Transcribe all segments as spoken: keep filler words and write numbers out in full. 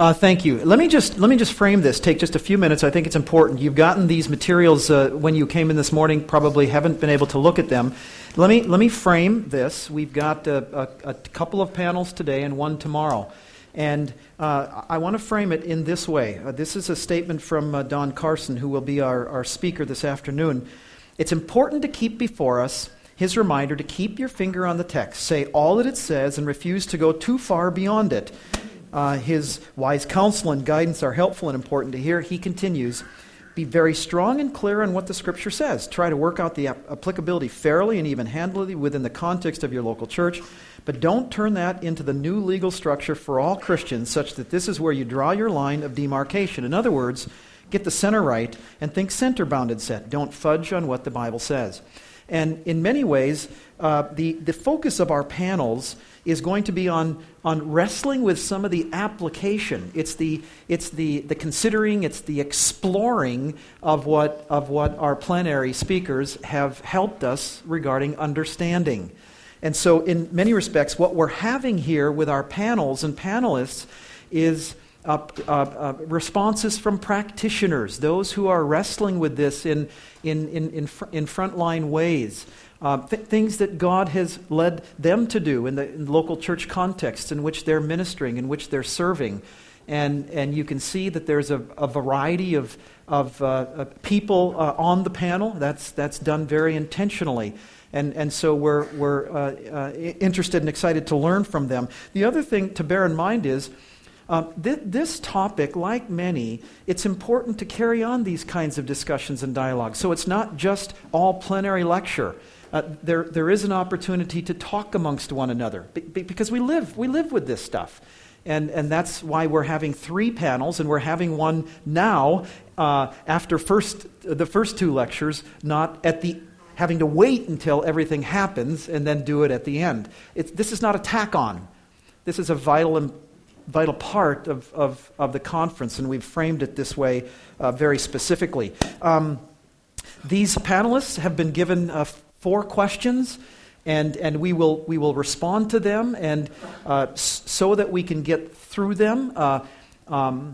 Uh, thank you. Let me just let me just frame this. Take just a few minutes. I think it's important. You've gotten these materials uh, when you came in this morning. Probably haven't been able to look at them. Let me let me frame this. We've got a, a, a couple of panels today and one tomorrow, and uh, I want to frame it in this way. Uh, this is a statement from uh, Don Carson, who will be our, our speaker this afternoon. It's important to keep before us his reminder to keep your finger on the text, say all that it says, and refuse to go too far beyond it. Uh, his wise counsel and guidance are helpful and important to hear. He continues, be very strong and clear on what the Scripture says. Try to work out the ap- applicability fairly and even handily within the context of your local church, but don't turn that into the new legal structure for all Christians such that this is where you draw your line of demarcation. In other words, get the center right and think center-bounded set. Don't fudge on what the Bible says. And in many ways, uh, the, the focus of our panels is going to be on, on wrestling with some of the application. It's the it's the, the considering, it's the exploring of what of what our plenary speakers have helped us regarding understanding. And so in many respects, what we're having here with our panels and panelists is Uh, uh, uh, responses from practitioners, those who are wrestling with this in in in in, fr- in frontline ways, uh, th- things that God has led them to do in the in local church contexts in which they're ministering, in which they're serving, and and you can see that there's a, a variety of of uh, uh, people uh, on the panel. That's that's done very intentionally. And and so we're we're uh, uh, interested and excited to learn from them. The other thing to bear in mind is, Um, th- this topic, like many, it's important to carry on these kinds of discussions and dialogues. So it's not just all plenary lecture. Uh, there, there is an opportunity to talk amongst one another be- be- because we live, we live with this stuff, and and that's why we're having three panels, and we're having one now uh, after first the first two lectures, not at the having to wait until everything happens and then do it at the end. It's, this is not a tack on. This is a vital and vital part of, of, of the conference, and we've framed it this way uh, very specifically. Um, these panelists have been given uh, four questions, and, and we will we will respond to them, and uh, s- so that we can get through them. Uh, um,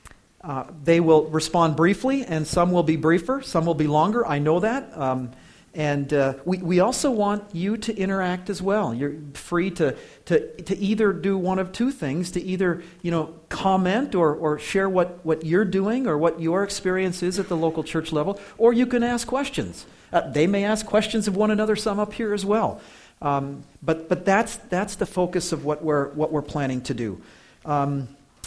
uh, they will respond briefly, and some will be briefer, some will be longer. I know that. Um, And uh, we, we also want you to interact as well. You're free to, to to either do one of two things, to either, you know, comment or, or share what, what you're doing or what your experience is at the local church level, or you can ask questions. Uh, they may ask questions of one another, some up here as well. Um, but but that's that's the focus of what we're what we're planning to do. Um,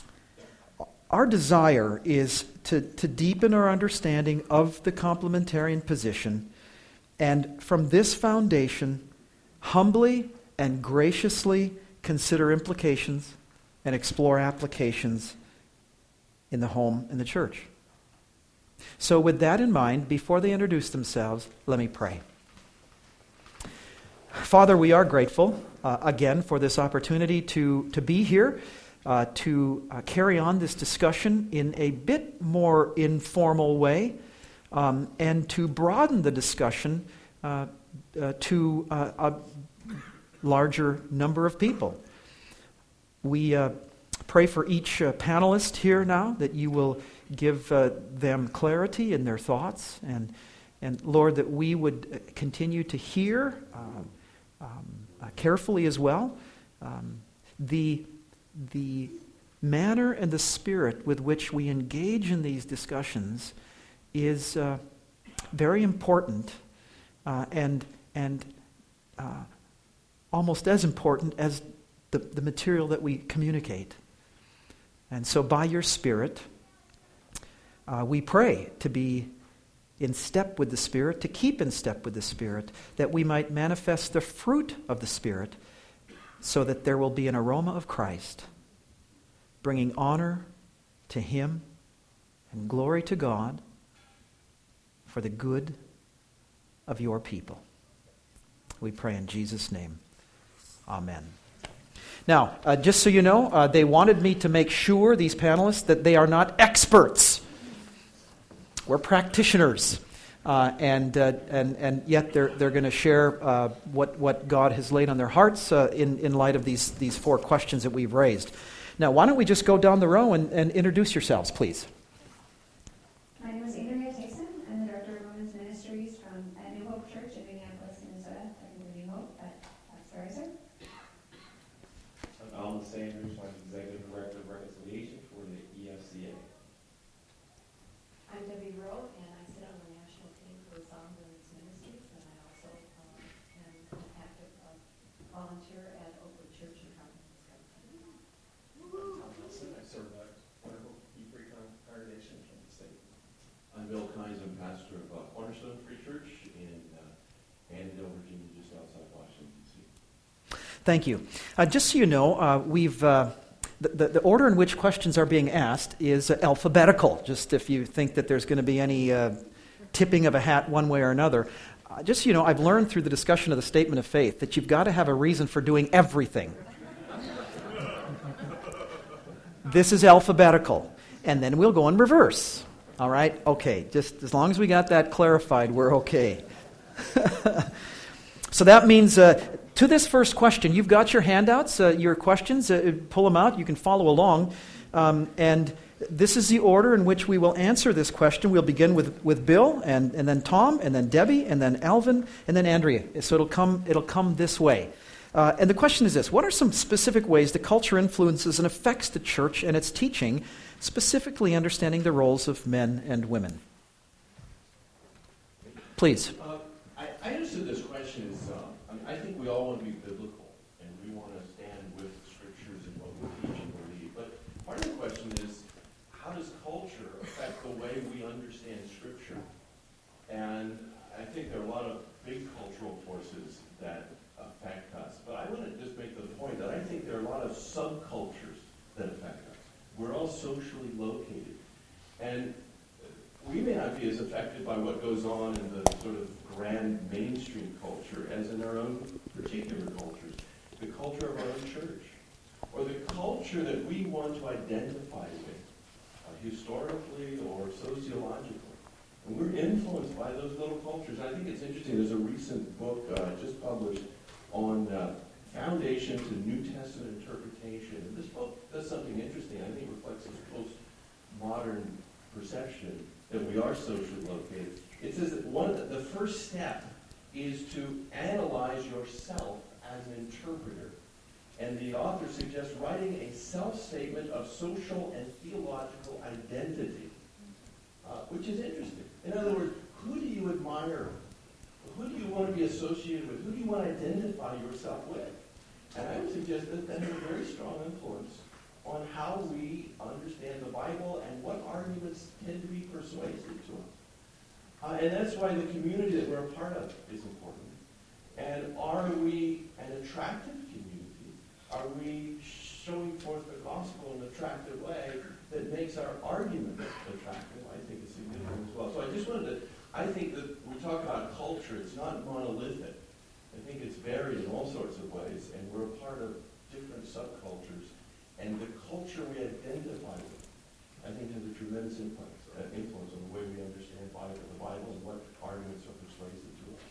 our desire is to, to deepen our understanding of the complementarian position, and from this foundation, humbly and graciously consider implications and explore applications in the home and the church. So with that in mind, before they introduce themselves, let me pray. Father, we are grateful uh, again for this opportunity to, to be here, uh, to uh, carry on this discussion in a bit more informal way, Um, and to broaden the discussion uh, uh, to uh, a larger number of people. We uh, pray for each uh, panelist here now that you will give uh, them clarity in their thoughts, and and Lord, that we would continue to hear uh, um, uh, carefully as well um, the the manner and the spirit with which we engage in these discussions is uh, very important uh, and and uh, almost as important as the, the material that we communicate. And so by your Spirit, uh, we pray to be in step with the Spirit, to keep in step with the Spirit, that we might manifest the fruit of the Spirit so that there will be an aroma of Christ, bringing honor to Him and glory to God, for the good of your people. We pray in Jesus' name. Amen. Now, uh, just so you know, uh, they wanted me to make sure, these panelists, that they are not experts. We're practitioners. Uh, and, uh, and and yet they're they're going to share uh, what, what God has laid on their hearts uh, in, in light of these, these four questions that we've raised. Now, why don't we just go down the row and, and introduce yourselves, please? My name is Andrea Tyson. I'm the Director of Women's Ministries from at New Hope Church in Minneapolis, Minnesota. Technically New Hope, but that's where I serve. I'm Alan Sanders. I'm Executive Director of Reconciliation for the E F C A. I'm Debbie Rowe, and I sit on the national team for Sound Women's Ministries, and I also um, am an active uh, volunteer at Oakwood Church in Hartland, Wisconsin. Tom Wilson. I serve at wonderful Free congregation from the state. I'm Bill Kynes. I'm pastor of uh, Cornerstone Free Church in uh, Annandale, Virginia, just outside Washington, D C. Thank you. Uh, just so you know, uh, we've uh, the, the, the order in which questions are being asked is uh, alphabetical, just if you think that there's going to be any uh, tipping of a hat one way or another. Uh, just so you know, I've learned through the discussion of the statement of faith that you've got to have a reason for doing everything. This is alphabetical, and then we'll go in reverse. All right? Okay, just as long as we got that clarified, we're okay. So that means, uh, to this first question, you've got your handouts, uh, your questions, uh, pull them out, you can follow along. Um, and this is the order in which we will answer this question. We'll begin with, with Bill, and, and then Tom, and then Debbie, and then Alvin, and then Andrea. So it'll come, it'll come this way. Uh, and the question is this: what are some specific ways the culture influences and affects the church and its teaching, specifically understanding the roles of men and women? Please. Uh, I, I understood this question as, uh, I, mean, I think we all want to be biblical, and we want to stand with the scriptures and what we teach and believe. But part of the question is, how does culture affect the way we understand scripture? And I think there are a lot of big cultural forces that affect us. But I want to just make the point that I think there are a lot of subcultures that affect us. We're all socially located. And we may not be as affected by what goes on in the sort of grand mainstream culture as in our own particular cultures. The culture of our own church. Or the culture that we want to identify with, uh, historically or sociologically. And we're influenced by those little cultures. I think it's interesting. There's a recent book uh, just published on uh, Foundation to New Testament Interpretation. And this book does something interesting. I think it reflects this postmodern perception that we are socially located. It says that one of the, the first step is to analyze yourself as an interpreter. And the author suggests writing a self-statement of social and theological identity, uh, which is interesting. In other words, who do you admire? Who do you want to be associated with? Who do you want to identify yourself with? And I would suggest that that has a very strong influence on how we understand the Bible and what arguments tend to be persuasive to us. Uh, and that's why the community that we're a part of is important. And are we an attractive community? Are we showing forth the gospel in an attractive way that makes our argument attractive? I think is significant as well. So I just wanted to, I think that we talk about culture, it's not monolithic. I think it's varied in all sorts of ways, and we're a part of different subcultures. And the culture we identify with, I think, has a tremendous influence, uh, influence on the way we understand Bible, the Bible and what arguments are persuasive to us.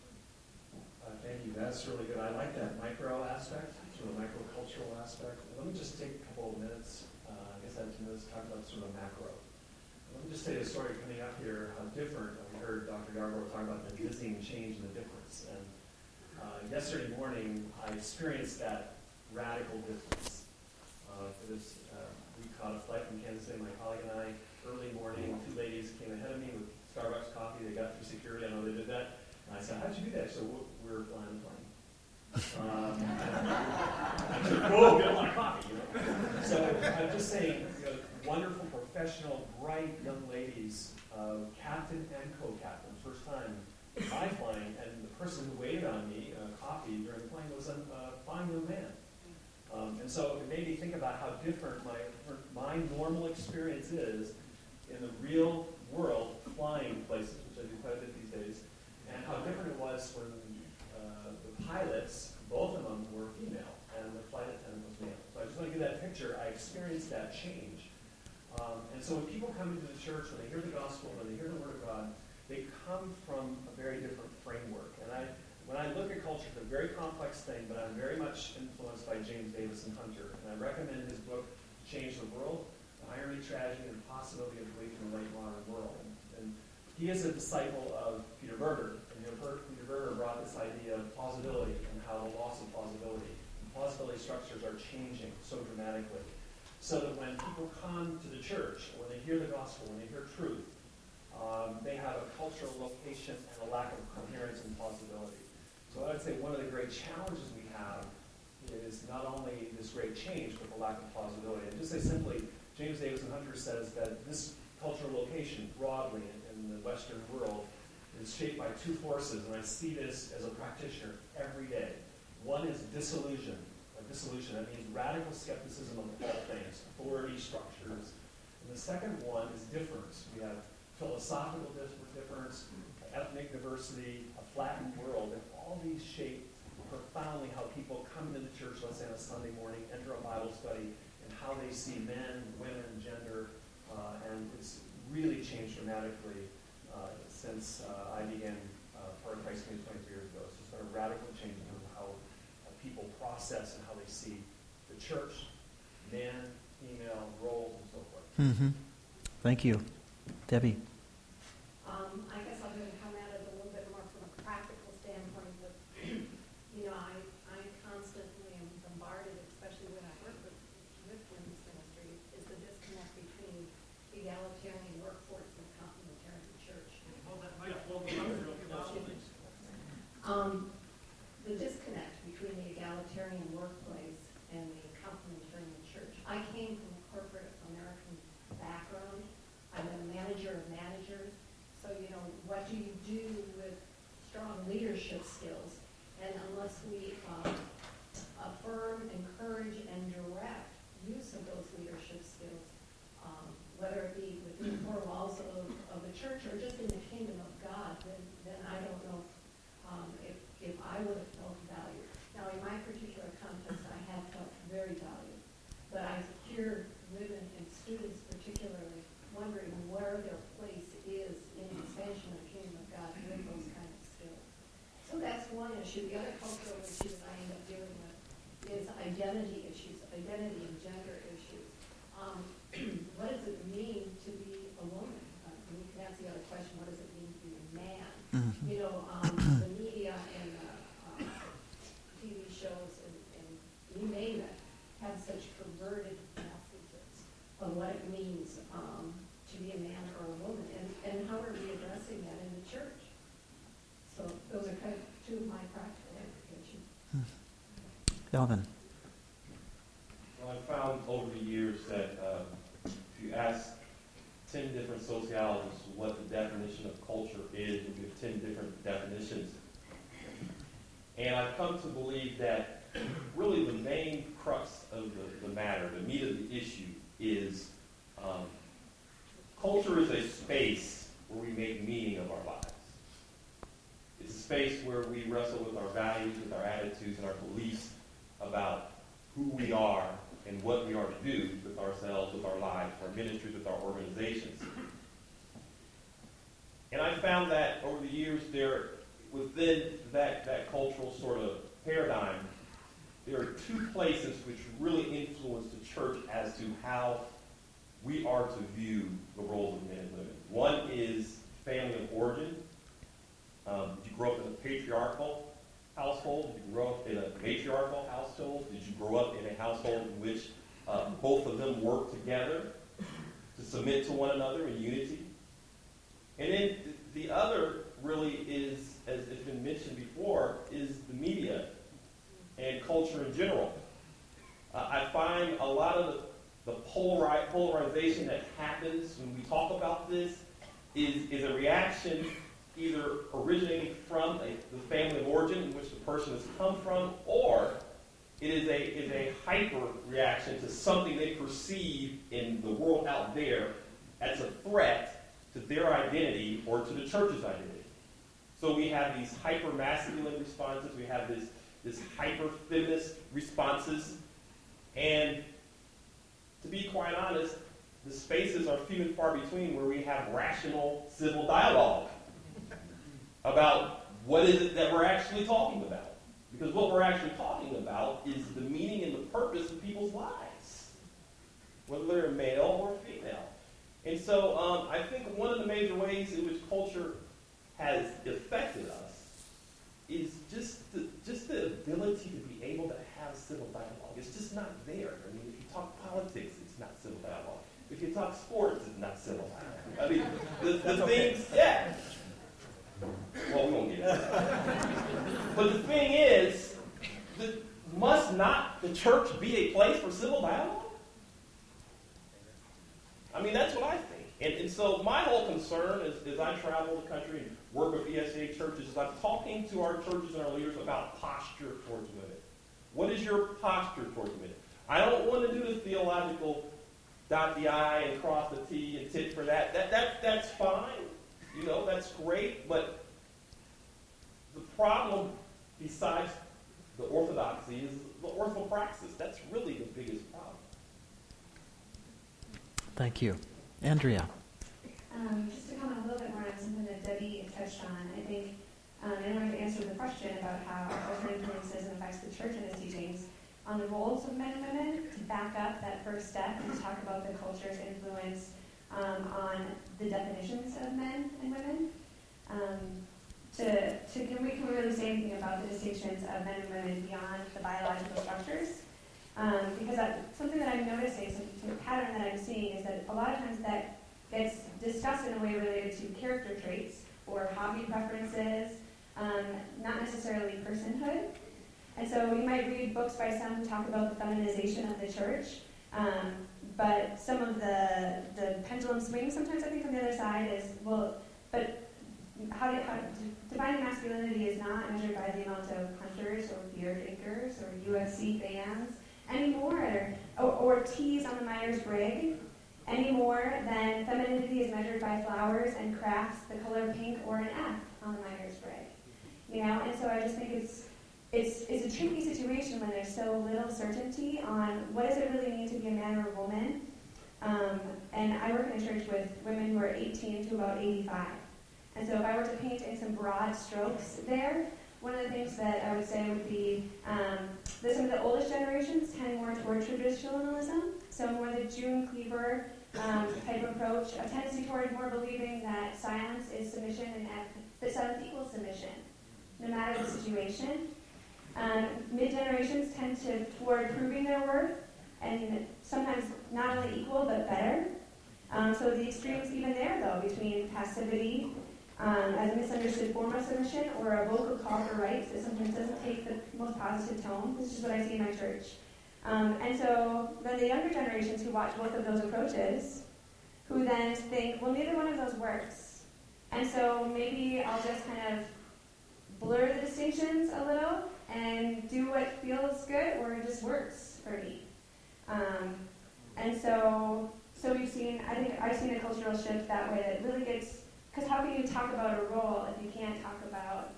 Uh, thank you. That's really good. I like that micro aspect, sort of microcultural aspect. Let me just take a couple of minutes, uh, I guess I have two minutes to talk about sort of macro. Let me just say a story coming up here, how different. We heard Doctor Yarbrough talk about the dizzying change and the difference. And uh, yesterday morning, I experienced that radical difference. Uh, for this, uh, we caught a flight from Kansas City, my colleague and I, early morning. Two ladies came ahead of me with Starbucks coffee. They got through security. I know they did that. And I said, "How did you do that?" So we're flying the plane. Um, I said, "Whoa, we don't want coffee," you know. So I'm just saying, you know, wonderful, professional, bright young ladies, uh, captain and co-captain, first time I flying, and the person who waited on me, uh, coffee during the plane, was a uh, fine young man. Um, and so it made me think about how different my my normal experience is in the real world, flying places, which I do quite a bit these days, and how different it was when uh, the pilots, both of them were female, and the flight attendant was male. So I just want to give that picture. I experienced that change. Um, and so when people come into the church, when they hear the gospel, when they hear the Word of God, they come from a very different framework. And I When I look at culture, it's a very complex thing, but I'm very much influenced by James Davison Hunter. And I recommend his book, change the world, the irony, tragedy, and possibility of belief in the late modern world. And, and he is a disciple of Peter Berger. And you know, Peter Berger brought this idea of plausibility and how the loss of plausibility. And plausibility structures are changing so dramatically. So that when people come to the church, when they hear the gospel, when they hear truth, um, they have a cultural location and a lack of coherence and plausibility. So I would say one of the great challenges we have is not only this great change, but the lack of plausibility. And just say simply, James Davison Hunter says that this cultural location broadly in, in the Western world is shaped by two forces, and I see this as a practitioner every day. One is disillusion. Dissolution, that means radical skepticism of all things, authority structures. And the second one is difference. We have philosophical difference, ethnic diversity, a flattened world, and all these shape profoundly how people come into the church, let's say on a Sunday morning, enter a Bible study, and how they see men, women, gender, uh, and it's really changed dramatically uh, since uh, I began uh, part of Christ Community twenty-three years ago. So it's been a radical change in how people process and how they see the church, man, female, roles, and so forth. Mm-hmm. Thank you. Debbie? Um, I guess I'm going to come at it a little bit more from a practical standpoint. But, you know, I, I constantly am bombarded, especially when I work with, with women's ministry, is the disconnect between egalitarian workforce and complementarian church. Hold that microphone real Um, the disconnect between the egalitarian workplace and the complementarian church. I came from a corporate American background. I'm a manager of managers. So, you know, what do you do with strong leadership skills? And unless we um, affirm, encourage, and direct use of those leadership skills, um, whether it be within the four walls of, of the church or just in the kingdom of God, then, then I don't know um, if if I would have felt valued. Now, in my particular context, I have felt very valued. But I hear women and students particularly wondering where their place is in the expansion of the kingdom of God with those kind of skills. So that's one issue. The other cultural issue that I end up dealing with is identity issues, identity and gender issues. Um, what does it mean to be a woman? Uh, you can ask the other question, what does it mean to be a man? Mm-hmm. You know, um, the media and uh, uh, T V shows and, and you name it have such perverted messages of what it means um, to be a man or a woman, and, and how are we addressing that in the church? So those are kind of two of my practical applications. Elvin? Well, I've found over the years that uh, if you ask ten different sociologists what the definition of culture is, you give ten different definitions. And I've come to believe that really the main crux of the, the matter, the meat of the issue, is um, culture is a space where we make meaning of our lives. It's a space where we wrestle with our values, with our attitudes, and our beliefs about who we are and what we are to do with ourselves, with our lives, our ministries, with our organizations. And I found that over the years, there, within that, that cultural sort of paradigm, there are two places which really influence the church as to how we are to view the roles of men and women. One is family of origin. Um, did you grow up in a patriarchal household? Did you grow up in a matriarchal household? Did you grow up in a household in which uh, both of them work together to submit to one another in unity? And then the other really is, as has been mentioned before, is the media and culture in general. Uh, I find a lot of the, the polari- polarization that happens when we talk about this is, is a reaction either originating from a, the family of origin in which the person has come from, or it is a, is a hyper reaction to something they perceive in the world out there as a threat to their identity or to the church's identity. So we have these hyper-masculine responses, we have this, this hyper-feminist responses, and to be quite honest, the spaces are few and far between where we have rational civil dialogue about what is it that we're actually talking about. Because what we're actually talking about is the meaning and the purpose of people's lives. whether they're male or female. And so um, I think one of the major ways in which culture has affected us is just the, just the ability to be able to have civil dialogue. It's just not there. I mean, if you talk politics, it's not civil dialogue. If you talk sports, it's not civil dialogue. I mean, the, the things, yeah. Well, we won't get into that. But the thing is, the, must not the church be a place for civil dialogue? I mean, that's what I think. And, and so my whole concern is, as I travel the country and work with E S A churches, is I'm talking to our churches and our leaders about posture towards women. What is your posture towards women? I don't want to do the theological dot the I and cross the T and tit for that. That, that. That's fine. You know, that's great. But the problem, besides the orthodoxy, is the orthopraxis. That's really the biggest problem. Thank you. Andrea. Um, just to comment a little bit more on something that Debbie touched on, I think, um, in order to answer the question about how culture influences and affects the church and its teachings, on the roles of men and women, to back up that first step and to talk about the culture's influence um, on the definitions of men and women, um, to, to can, we, can we really say anything about the distinctions of men and women beyond the biological structures? Um, because that, something that I'm noticing, some pattern that I'm seeing, is that a lot of times that gets discussed in a way related to character traits or hobby preferences, um, not necessarily personhood. And so you might read books by some who talk about the feminization of the church, um, but some of the the pendulum swings sometimes I think on the other side is, well, but how, do, how defining masculinity is not measured by the amount of hunters or beer drinkers or U F C fans anymore, or, or, or T's on the Myers-Briggs, any more than femininity is measured by flowers and crafts, the color pink, or an F on the Myers-Briggs. You know, and so I just think it's it's it's a tricky situation when there's so little certainty on what does it really mean to be a man or a woman. Um, and I work in a church with women who are eighteen to about eighty-five. And so if I were to paint in some broad strokes there, one of the things that I would say would be um, that some of the oldest generations tend more toward traditionalism, so more the June Cleaver um, type approach, a tendency toward more believing that silence is submission and that silence equals submission, no matter the situation. Um, mid-generations tend to toward proving their worth, and sometimes not only equal but better. Um, so the extremes even there, though, between passivity Um, as a misunderstood form of submission or a vocal call for rights that sometimes doesn't take the most positive tone. This is what I see in my church. Um, and so then the younger generations who watch both of those approaches, who then think, well, neither one of those works. And so maybe I'll just kind of blur the distinctions a little and do what feels good or it just works for me. Um, and so so we've seen, I think I've seen a cultural shift that way that really gets. Because how can you talk about a role if you can't talk about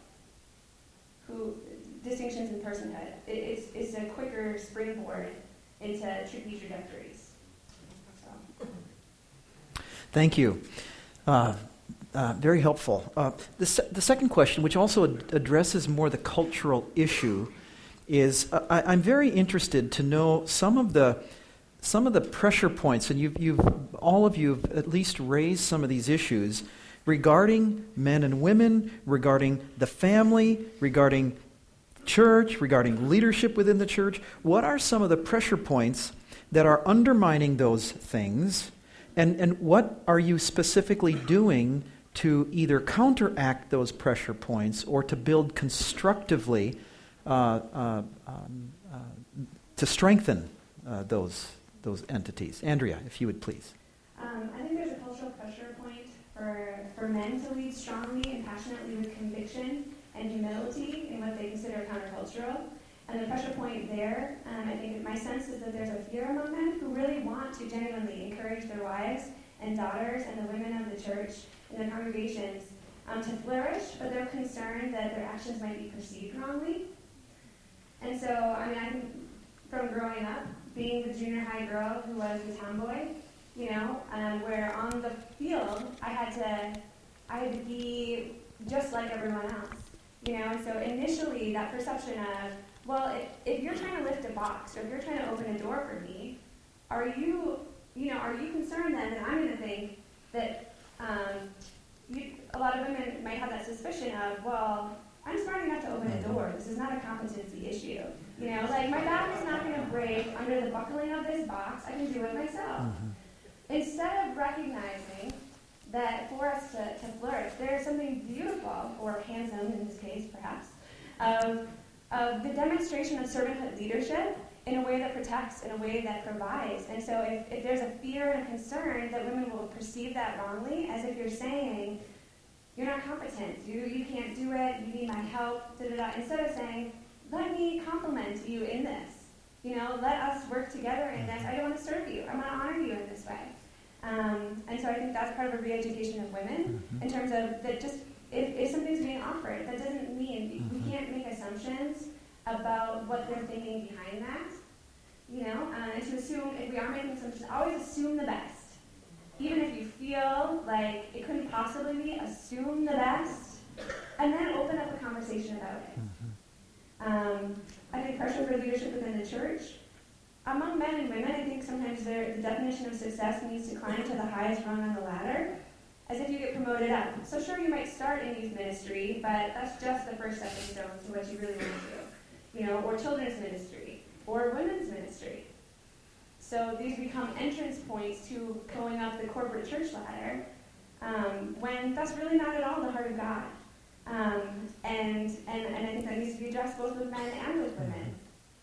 who distinctions in personhood? It, it's it's a quicker springboard into tricky trajectories. So. Thank you. Uh, uh, very helpful. Uh, the, se- the second question, which also ad- addresses more the cultural issue, is uh, I, I'm very interested to know some of the some of the pressure points, and you've you've all of you have at least raised some of these issues regarding men and women, regarding the family, regarding church, regarding leadership within the church. What are some of the pressure points that are undermining those things? And, and what are you specifically doing to either counteract those pressure points or to build constructively uh, uh, um, uh, to strengthen uh, those, those entities? Andrea, if you would please. Um, I think there's a cultural pressure point for, for men to lead strongly and passionately with conviction and humility in what they consider countercultural. And the pressure point there, um, I think my sense is that there's a fear among men who really want to genuinely encourage their wives and daughters and the women of the church and their congregations um, to flourish, but they're concerned that their actions might be perceived wrongly. And so, I mean, I think from growing up, being the junior high girl who was the tomboy, you know, um, where on the field I had to, I had to be just like everyone else, you know. And so initially that perception of, well, if, if you're trying to lift a box or if you're trying to open a door for me, are you you know, are you concerned then that I'm going to think that um, you, a lot of women might have that suspicion of, well, I'm smart enough to open a door. This is not a competency issue. You know, like my back is not going to break under the buckling of this box. I can do it myself. Mm-hmm. Instead of recognizing that for us to, to flourish, there is something beautiful, or handsome in this case perhaps, of, of the demonstration of servanthood leadership in a way that protects, in a way that provides. And so if, if there's a fear and a concern that women will perceive that wrongly, as if you're saying, you're not competent, you, you can't do it, you need my help, da da da, instead of saying, let me compliment you in this. You know, let us work together in this. I want to serve you. I want to honor you in this way. Um, and so I think that's part of a re-education of women mm-hmm. in terms of that just, if, if something's being offered, that doesn't mean, mm-hmm. we can't make assumptions about what they're thinking behind that. You know, uh, and to assume, if we are making assumptions, always assume the best. Even if you feel like it couldn't possibly be, assume the best, and then open up a conversation about it. Mm-hmm. Um, I think pressure for leadership within the church. Among men and women, I think sometimes the definition of success needs to climb to the highest rung on the ladder, as if you get promoted up. So sure, you might start in youth ministry, but that's just the first stepping stone to what you really want to do. You know, or children's ministry, or women's ministry. So these become entrance points to going up the corporate church ladder, um, when that's really not at all the heart of God. Um, and, and, and I think that needs to be addressed both with men and with women.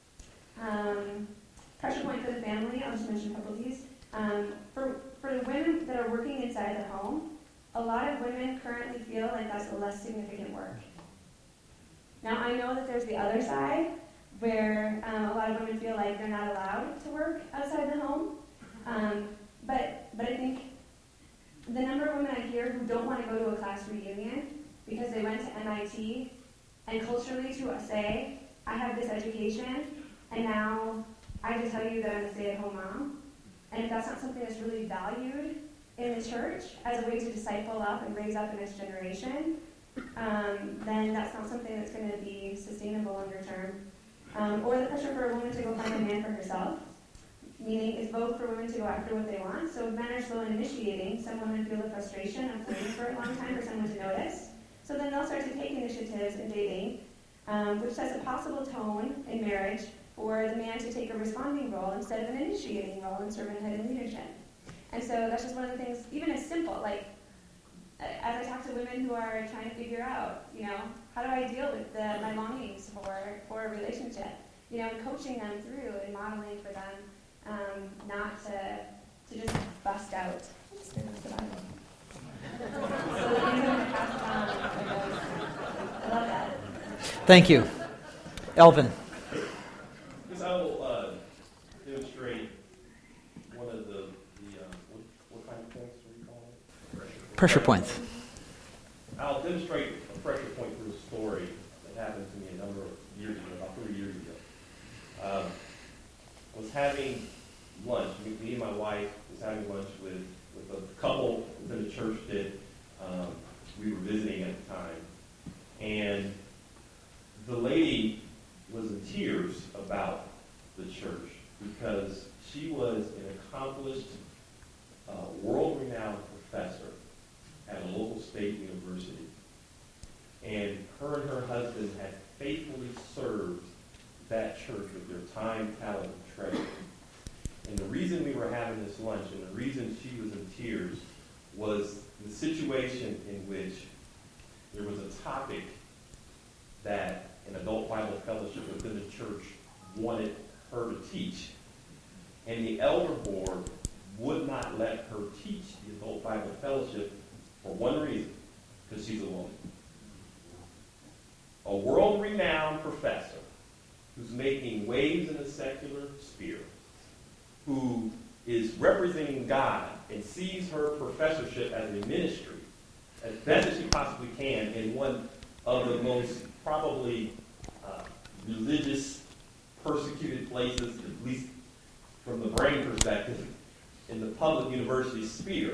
Um, pressure point for the family, I'll just mention a couple of these. Um, for, for the women that are working inside the home, a lot of women currently feel like that's a less significant work. Now, I know that there's the other side, where um, a lot of women feel like they're not allowed to work outside the home. Um, but, but I think the number of women I hear who don't want to go to a class reunion because they went to M I T, and culturally to say, I have this education, and now I have to tell you that I'm a stay-at-home mom. And if that's not something that's really valued in the church as a way to disciple up and raise up the next generation, um, then that's not something that's going to be sustainable longer term. Um, or the pressure for a woman to go find a man for herself, meaning it's both for women to go after what they want. So if men are slow in initiating, some women feel the frustration of waiting for a long time for someone to notice. So then they'll start to take initiatives in dating, um, which sets a possible tone in marriage for the man to take a responding role instead of an initiating role in servanthood and leadership. And so that's just one of the things, even as simple, like, as I talk to women who are trying to figure out, you know, how do I deal with the, my longings for, for a relationship? You know, and coaching them through and modeling for them, um, not to to just bust out. Oops, there goes the Bible. So the things that are passed on, I love that. Thank you. Elvin. Because I will uh, demonstrate one of the, the um, what, what kind of points do you call it? Pressure, pressure points. I'll demonstrate a pressure point through a story that happened to me a number of years ago, about three years ago. Um, I was having lunch. Me, me and my wife was having lunch with, with a couple within the church that um, we were visiting at the time. And the lady was in tears about the church because she was an accomplished, uh, world-renowned professor at a local state university. And her and her husband had faithfully served that church with their time, talent, and treasure. And the reason we were having this lunch and the reason she was in tears was the situation in which there was a topic that an adult Bible fellowship within the church wanted her to teach. And the elder board would not let her teach the adult Bible fellowship for one reason, because she's a woman. A world-renowned professor who's making waves in the secular sphere, who is representing God and sees her professorship as a ministry as best as she possibly can in one of the most probably uh, religious, persecuted places, at least from the brain perspective, in the public university sphere,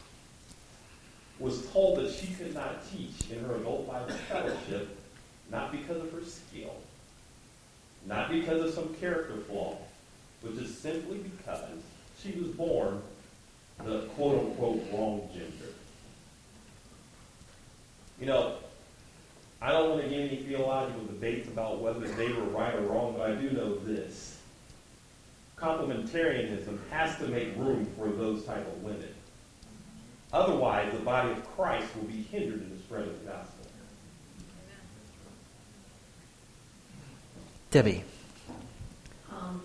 was told that she could not teach in her adult Bible fellowship, not because of her skill, not because of some character flaw, but just simply because she was born the quote-unquote wrong gender. You know, I don't want to get any theological debates about whether they were right or wrong, but I do know this. Complementarianism has to make room for those type of women. Otherwise, the body of Christ will be hindered in the spread of the gospel. Debbie. Um,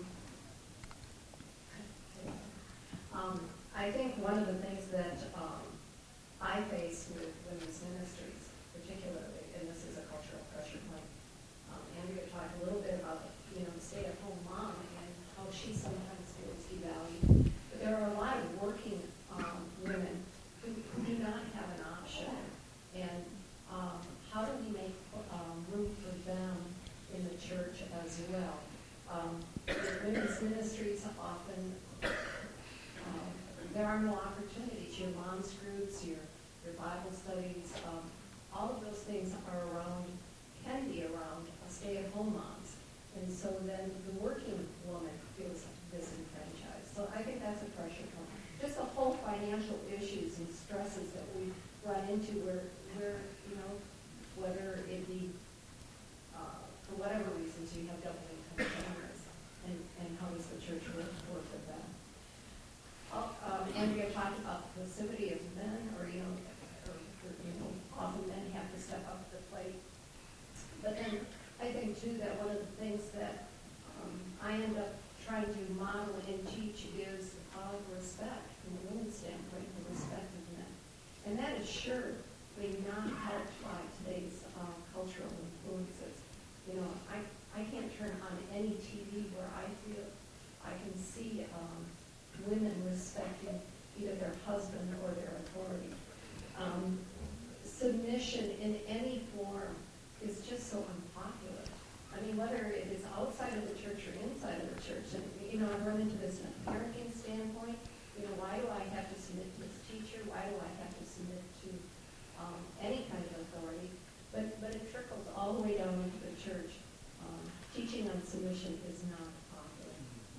um, I think one of the things that um, I face with women's ministries, particularly, and this is a cultural pressure point, um, Andrea talked a little bit about, you know, the stay-at-home mom and how she sometimes feels devalued. But there are a lot of working um, women who, who do not have an option. And um, how do we make um, room for them in the church as well? Um, women's ministries often, um, there are no opportunities. Your mom's groups, your, your Bible studies, um, all of those things are around, can be around stay-at-home moms. And so then the working woman feels disenfranchised. So I think that's a pressure point. Just the whole financial issues and stresses that we run into where, where you know, whether it be, uh, for whatever reasons, you have double income families, and, and how does the church work, work with that? Uh, um, Andrea talked about the passivity of men, or, you know, or, or, you know, often men have to step up to the plate. But then I think, too, that one of the things that um, I end up trying to model and teach is uh, respect, from a women's standpoint, the respect of men. And that is surely not helped by today's uh, cultural influences. You know, I, I can't turn on any T V where I feel I can see um, women respecting either their husband or their authority. Um, submission in any form is just so unpopular. I mean, whether it is outside of the church or inside of the church, and, you know, I run into this from a parenting standpoint. You know, why do I have to submit to this teacher? Why do I have to submit to um, any kind of authority? But, but it trickles all the way down into the church. Um, teaching on submission is not popular.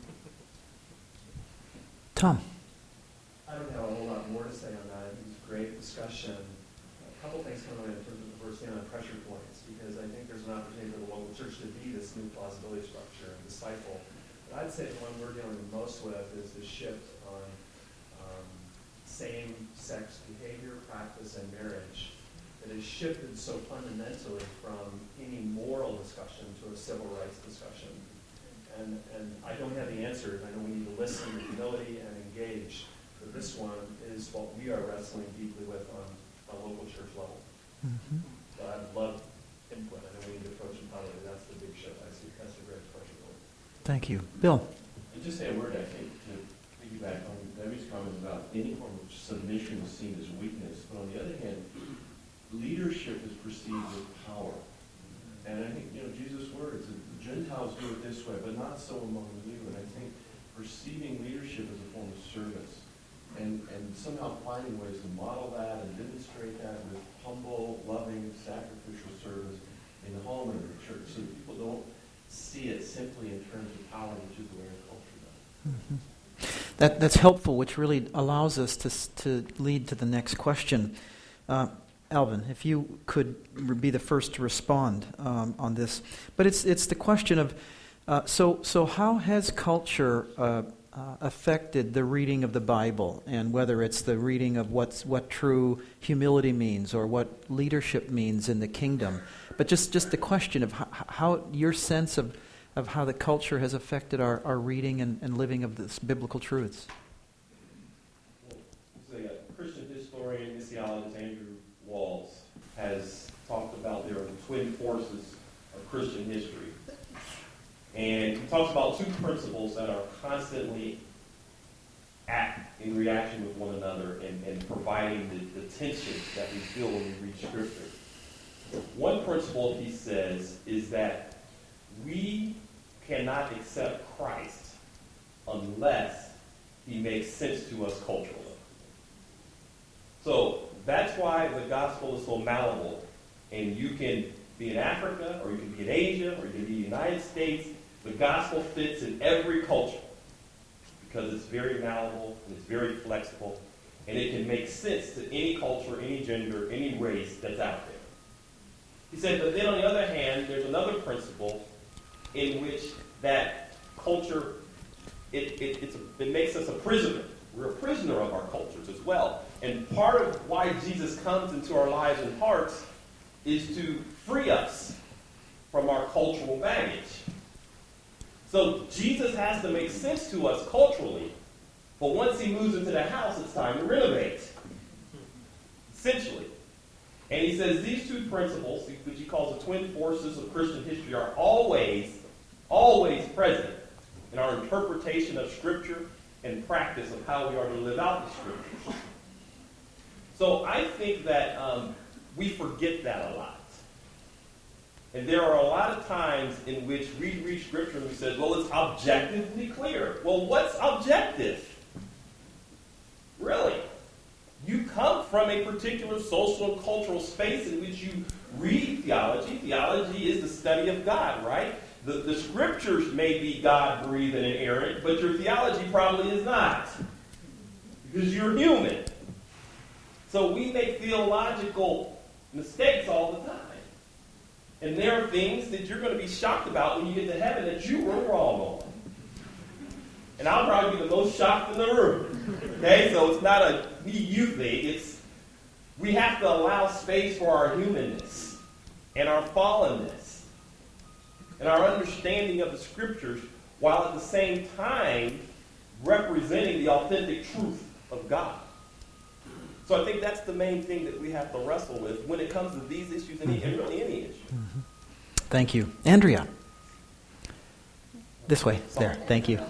Tom. I don't have a whole lot more to say on that. It was a great discussion. A couple things come in terms of the first thing on pressure points, because I think there's an opportunity for the local church to be this new plausibility structure and disciple. But I'd say the one we're dealing most with is the shift on um, same-sex behavior, practice, and marriage that has shifted so fundamentally from any moral discussion to a civil rights discussion. And, and I don't have the answers. I know we need to listen with humility and engage. But this one is what we are wrestling deeply with on a local church level. Mm-hmm. So I'd love input. I know we need to approach it probably. That's the big shift I see. That's the great pressure point. Thank you. Bill. And just say a word, I think, to piggyback on Debbie's comments about any form of submission is seen as weakness. But on the other hand, leadership is perceived as power. And I think, you know, Jesus' words, the Gentiles do it this way, but not so among you. And I think perceiving leadership as a form of service and, and somehow finding ways to model that and demonstrate that with humble, loving, sacrificial service in the home and in the church so that people don't see it simply in terms of power, which is the way our culture does. Mm-hmm. That, that's helpful, which really allows us to, to lead to the next question. Uh, Alvin, if you could be the first to respond um, on this. But it's it's the question of, uh, so so how has culture uh, uh, affected the reading of the Bible, and whether it's the reading of what's what true humility means or what leadership means in the kingdom. But just, just the question of how, how your sense of, of how the culture has affected our, our reading and, and living of this biblical truths. Well, a Christian historian, missiologist Andrew Walls has talked about there are the twin forces of Christian history. And he talks about two principles that are constantly at in reaction with one another and, and providing the, the tension that we feel when we read Scripture. One principle, he says, is that we cannot accept Christ unless he makes sense to us culturally. So that's why the gospel is so malleable. And you can be in Africa, or you can be in Asia, or you can be in the United States. The gospel fits in every culture. because it's very malleable and it's very flexible, and it can make sense to any culture, any gender, any race that's out there. He said, but then on the other hand, there's another principle in which that culture, it, it, it's a, it makes us a prisoner. We're a prisoner of our cultures as well. And part of why Jesus comes into our lives and hearts is to free us from our cultural baggage. So Jesus has to make sense to us culturally, but once he moves into the house, it's time to renovate, essentially. And he says these two principles, which he calls the twin forces of Christian history, are always, always present in our interpretation of Scripture and practice of how we are to live out the Scriptures. So I think that um, we forget that a lot. And there are a lot of times in which we read Scripture and we say, well, it's objectively clear. Well, what's objective? Really? You come from a particular social and cultural space in which you read theology. Theology is the study of God, right? The, the Scriptures may be God-breathed and inerrant, but your theology probably is not, because you're human. So we make theological mistakes all the time. And there are things that you're going to be shocked about when you get to heaven that you were wrong on. And I'll probably be the most shocked in the room. Okay? So it's not a me, you thing. It's, we have to allow space for our humanness and our fallenness and our understanding of the Scriptures, while at the same time representing the authentic truth of God. So I think that's the main thing that we have to wrestle with when it comes to these issues and mm-hmm. really any issue. Mm-hmm. Thank you. Andrea. This way. There. Thank you.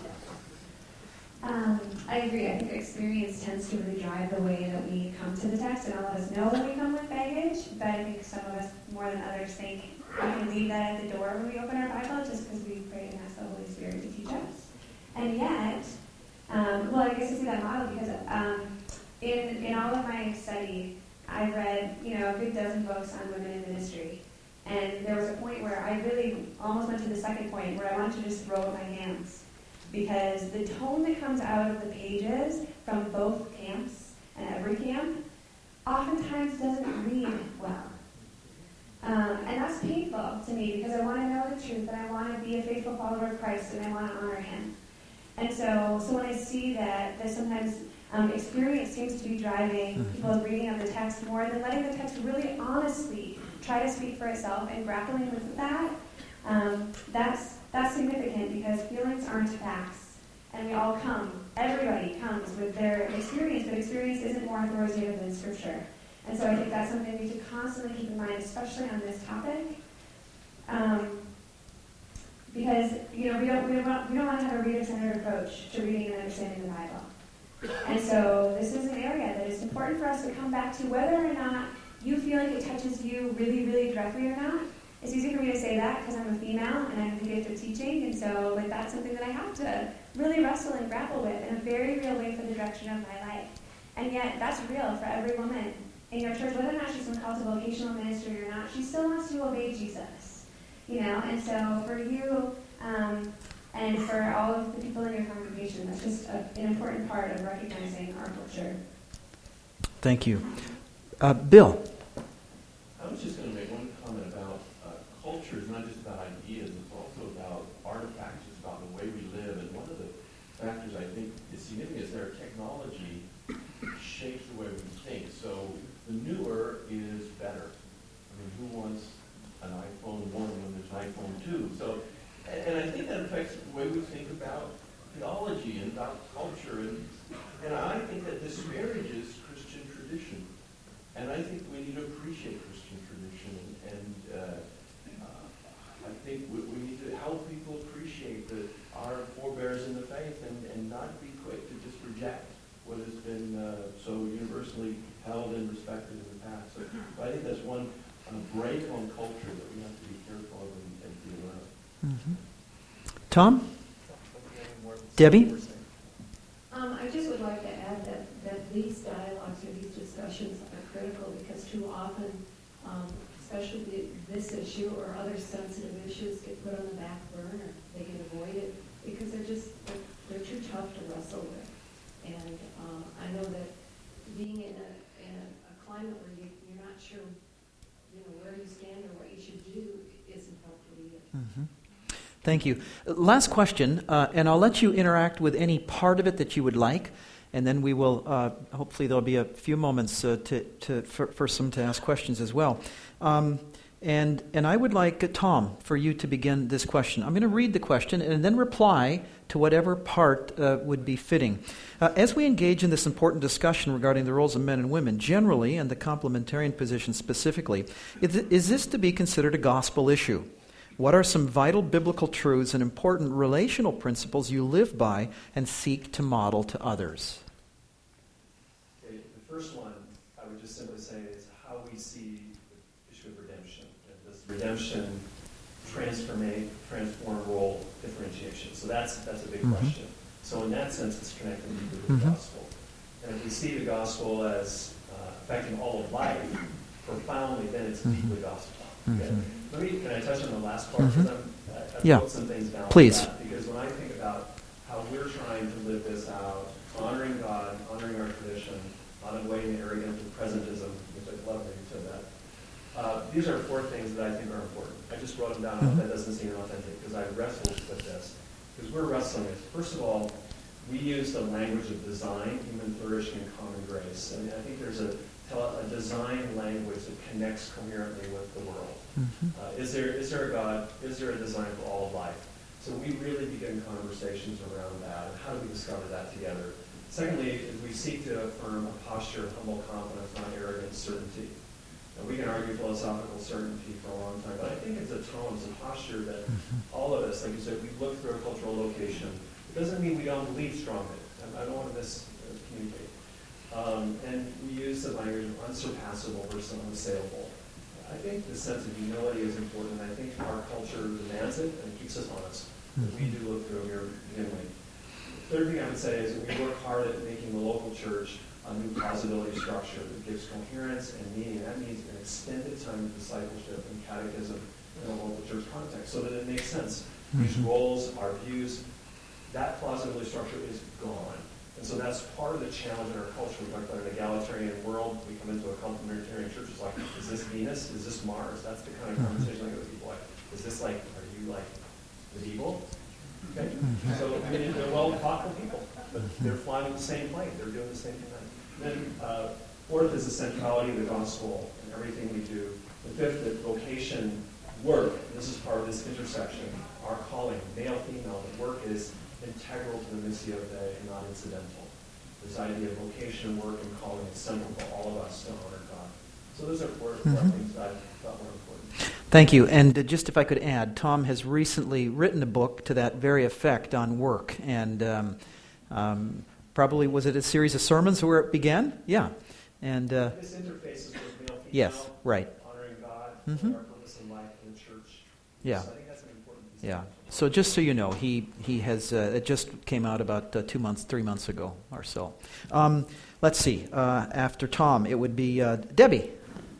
Um, I agree. I think experience tends to really drive the way that we come to the text, and all of us know when we come with baggage, but I think some of us more than others think we can leave that at the door when we open our Bible just because we pray and ask the Holy Spirit to teach us. And yet, um, well, I guess I see that model because um, in in all of my study, I read, you know, a good dozen books on women in ministry. And there was a point where I really almost went to the second point where I wanted to just throw up my hands. Because the tone that comes out of the pages from both camps and every camp oftentimes doesn't read well. Um, and that's painful to me because I want to know the truth and I want to be a faithful follower of Christ and I want to honor him. And so, so when I see that, that sometimes um, experience seems to be driving people's reading of the text more than letting the text really honestly try to speak for itself and grappling with that, um, that's that's significant because feelings aren't facts. And we all come, everybody comes with their experience, but experience isn't more authoritative than Scripture. And so I think that's something we should constantly keep in mind, especially on this topic. Um, because, you know, we don't, we don't, we don't want to have a reader-centered approach to reading and understanding the Bible. And so this is an area that is important for us to come back to, whether or not you feel like it touches you really, really directly or not. It's easy for me to say that because I'm a female and I have the gift of teaching, and so like, that's something that I have to really wrestle and grapple with in a very real way for the direction of my life. And yet, that's real for every woman in your church, whether or not she's been called to vocational ministry or not. She still wants to obey Jesus, you know. And so for you um, and for all of the people in your congregation, that's just a, an important part of recognizing our culture. Thank you, uh, Bill. I was just going to make one comment about culture is not just about ideas, it's also about artifacts, it's about the way we live. And one of the factors I think is significant is their technology shapes the way we think. So the newer is better. I mean, who wants an iPhone one when there's an iPhone two? So, and, and I think that affects the way we think about theology and about culture. And, and I think that disparages Christian tradition. And I think we need to appreciate Christian tradition and, and uh, I think we, we need to help people appreciate the, our forebears in the faith and, and not be quick to just reject what has been uh, so universally held and respected in the past. So, so I think that's one uh, break on culture that we have to be careful of and, and be aware of. Mm-hmm. Tom? Debbie? Um, I just would like to add that, that these dialogues or these discussions are critical because too often um, especially this issue or other sensitive issues get put on the back burner. They get avoided because they're just they're they're too tough to wrestle with. And um, I know that being in a, in a, a climate where you, you're not sure, you know, where you stand or what you should do isn't helpful either. Mm-hmm. Thank you. Last question, uh, and I'll let you interact with any part of it that you would like, and then we will, uh, hopefully there'll be a few moments uh, to, to, for, for some to ask questions as well. Um, and, and I would like, uh, Tom, for you to begin this question. I'm going to read the question and then reply to whatever part uh, would be fitting. Uh, as we engage in this important discussion regarding the roles of men and women generally, and the complementarian position specifically, is, is this to be considered a gospel issue? What are some vital biblical truths and important relational principles you live by and seek to model to others? Okay, the first one, I would just simply say, is how we see the issue of redemption. And does redemption transform, transform role differentiation? So that's that's a big Mm-hmm. question. So in that sense, it's connected deeply with Mm-hmm. the gospel. And if we see the gospel as uh, affecting all of life profoundly, then it's Mm-hmm. deeply gospel. Okay? Mm-hmm. Let me, can I touch on the last part? Mm-hmm. Because I'm, I, I've Yeah. put some things down. Please. For that, because when I think about how we're trying to live this out, honoring God, honoring our tradition, not avoiding arrogance and presentism, which I love that you said that. Uh, these are four things that I think are important. I just wrote them down. I hope that doesn't seem authentic because I wrestled with this. Because we're wrestling with, first of all, we use the language of design, human flourishing, and common grace. I mean, I think there's a, a design language that connects coherently with the world. Mm-hmm. Uh, is there is there a God? Is there a design for all of life? So we really begin conversations around that, and how do we discover that together? Secondly, is we seek to affirm a posture of humble confidence, not arrogant certainty. And we can argue philosophical certainty for a long time, but I think it's a tone, it's a posture that all of us, like you said, we look through a cultural location. It doesn't mean we don't believe strongly. I don't want to miscommunicate. Um, and we use the language of unsurpassable versus unassailable. I think the sense of humility is important. I think our culture demands it and keeps us honest. That we do look through a mirror beginning. The third thing I would say is that we work hard at making the local church a new plausibility structure that gives coherence and meaning. That means an extended time of discipleship and catechism in a local church context so that it makes sense. These roles, our views, that plausibility structure is gone. And so that's part of the challenge in our culture. We talk about an egalitarian world. We come into a complementarian church. It's like, is this Venus? Is this Mars? That's the kind of conversation I get with people like, is this like, are you like medieval? Okay. So, I mean, they're well thoughtful people, but they're flying the same plane. They're doing the same thing. Then, uh, fourth is the centrality of the gospel in everything we do. The fifth, that vocation, work, and this is part of this intersection, our calling, male, female, that work is integral to the Missio Dei and not incidental. This idea of vocation, work, and calling is central for all of us to honor God. So those are four, four Mm-hmm. things that I thought were important. Thank you. And uh, just if I could add, Tom has recently written a book to that very effect on work. And um, um, probably, was it a series of sermons where it began? Yeah. And uh, This interfaces with male, female, yes, right. honoring God, Mhm. our purpose in life in the church. Yeah. So I think that's an important piece. Yeah. So just so you know, he he has uh, it just came out about uh, two months, three months ago or so. Um, let's see. Uh, after Tom, it would be uh, Debbie.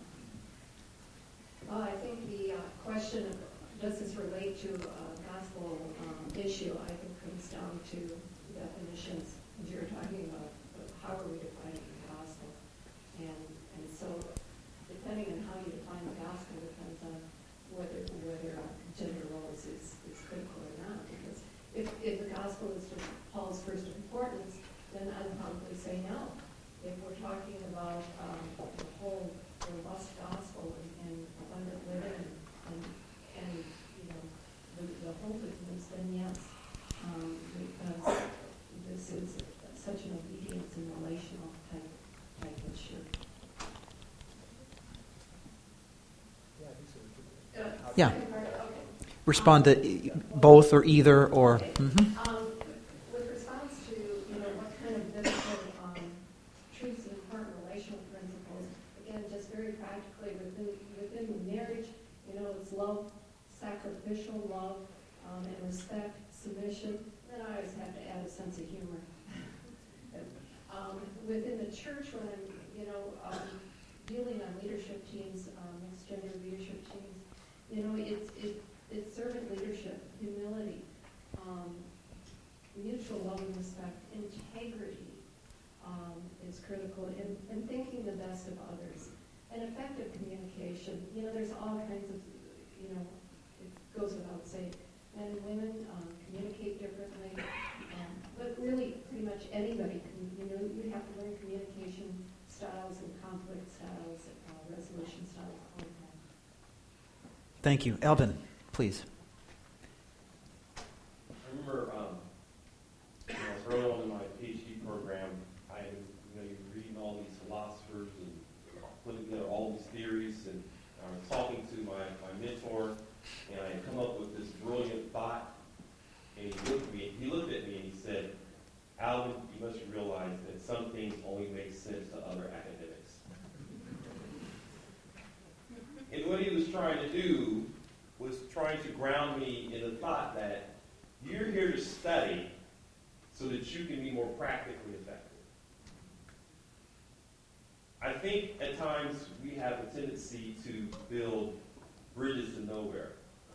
Well, I think the uh, question of does this relate to a gospel um, issue, I think comes down to definitions, as you're talking about, but how are we defining the gospel? And and so depending on how you define the gospel depends on whether whether gender roles is, is critical or not. Because if, if the gospel is just Paul's first importance, then I'd probably say no. If we're talking about um, the whole robust gospel and, and abundant living and, and you know the, the whole business, then yes, um, because this is such an obedience and relational type type issue. Uh, Yeah. second part, okay. Respond to e- both or either or. Okay. Mhm. Um, with response to you know what kind of biblical um, truths and important relational principles, again, just very practically within within marriage, you know, it's love, sacrificial love, um, and respect, submission. Then I always have to add a sense of humor. um, within the church, when I'm you know um, dealing on leadership teams, um, mixed gender leadership teams, you know, it's it, it's servant leadership, humility. Um, mutual love and respect, integrity um, is critical, and, and thinking the best of others. And effective communication. You know, there's all kinds of, you know, it goes without saying, men and women um, communicate differently, um, but really pretty much anybody can, you know, you have to learn communication styles and conflict styles, uh, resolution styles, all of that. Thank you. Alvin, please. I remember um, you know, early on in my PhD program, I you know, you're reading all these philosophers and putting together all these theories, and I was talking to my, my mentor, and I had come up with this brilliant thought, and he looked at me, he looked at me and he said, Alvin, you must realize that some things only make sense to other academics. And what he was trying to do was trying to ground me in the thought that you're here to study so that you can be more practically effective. I think at times we have a tendency to build bridges to nowhere.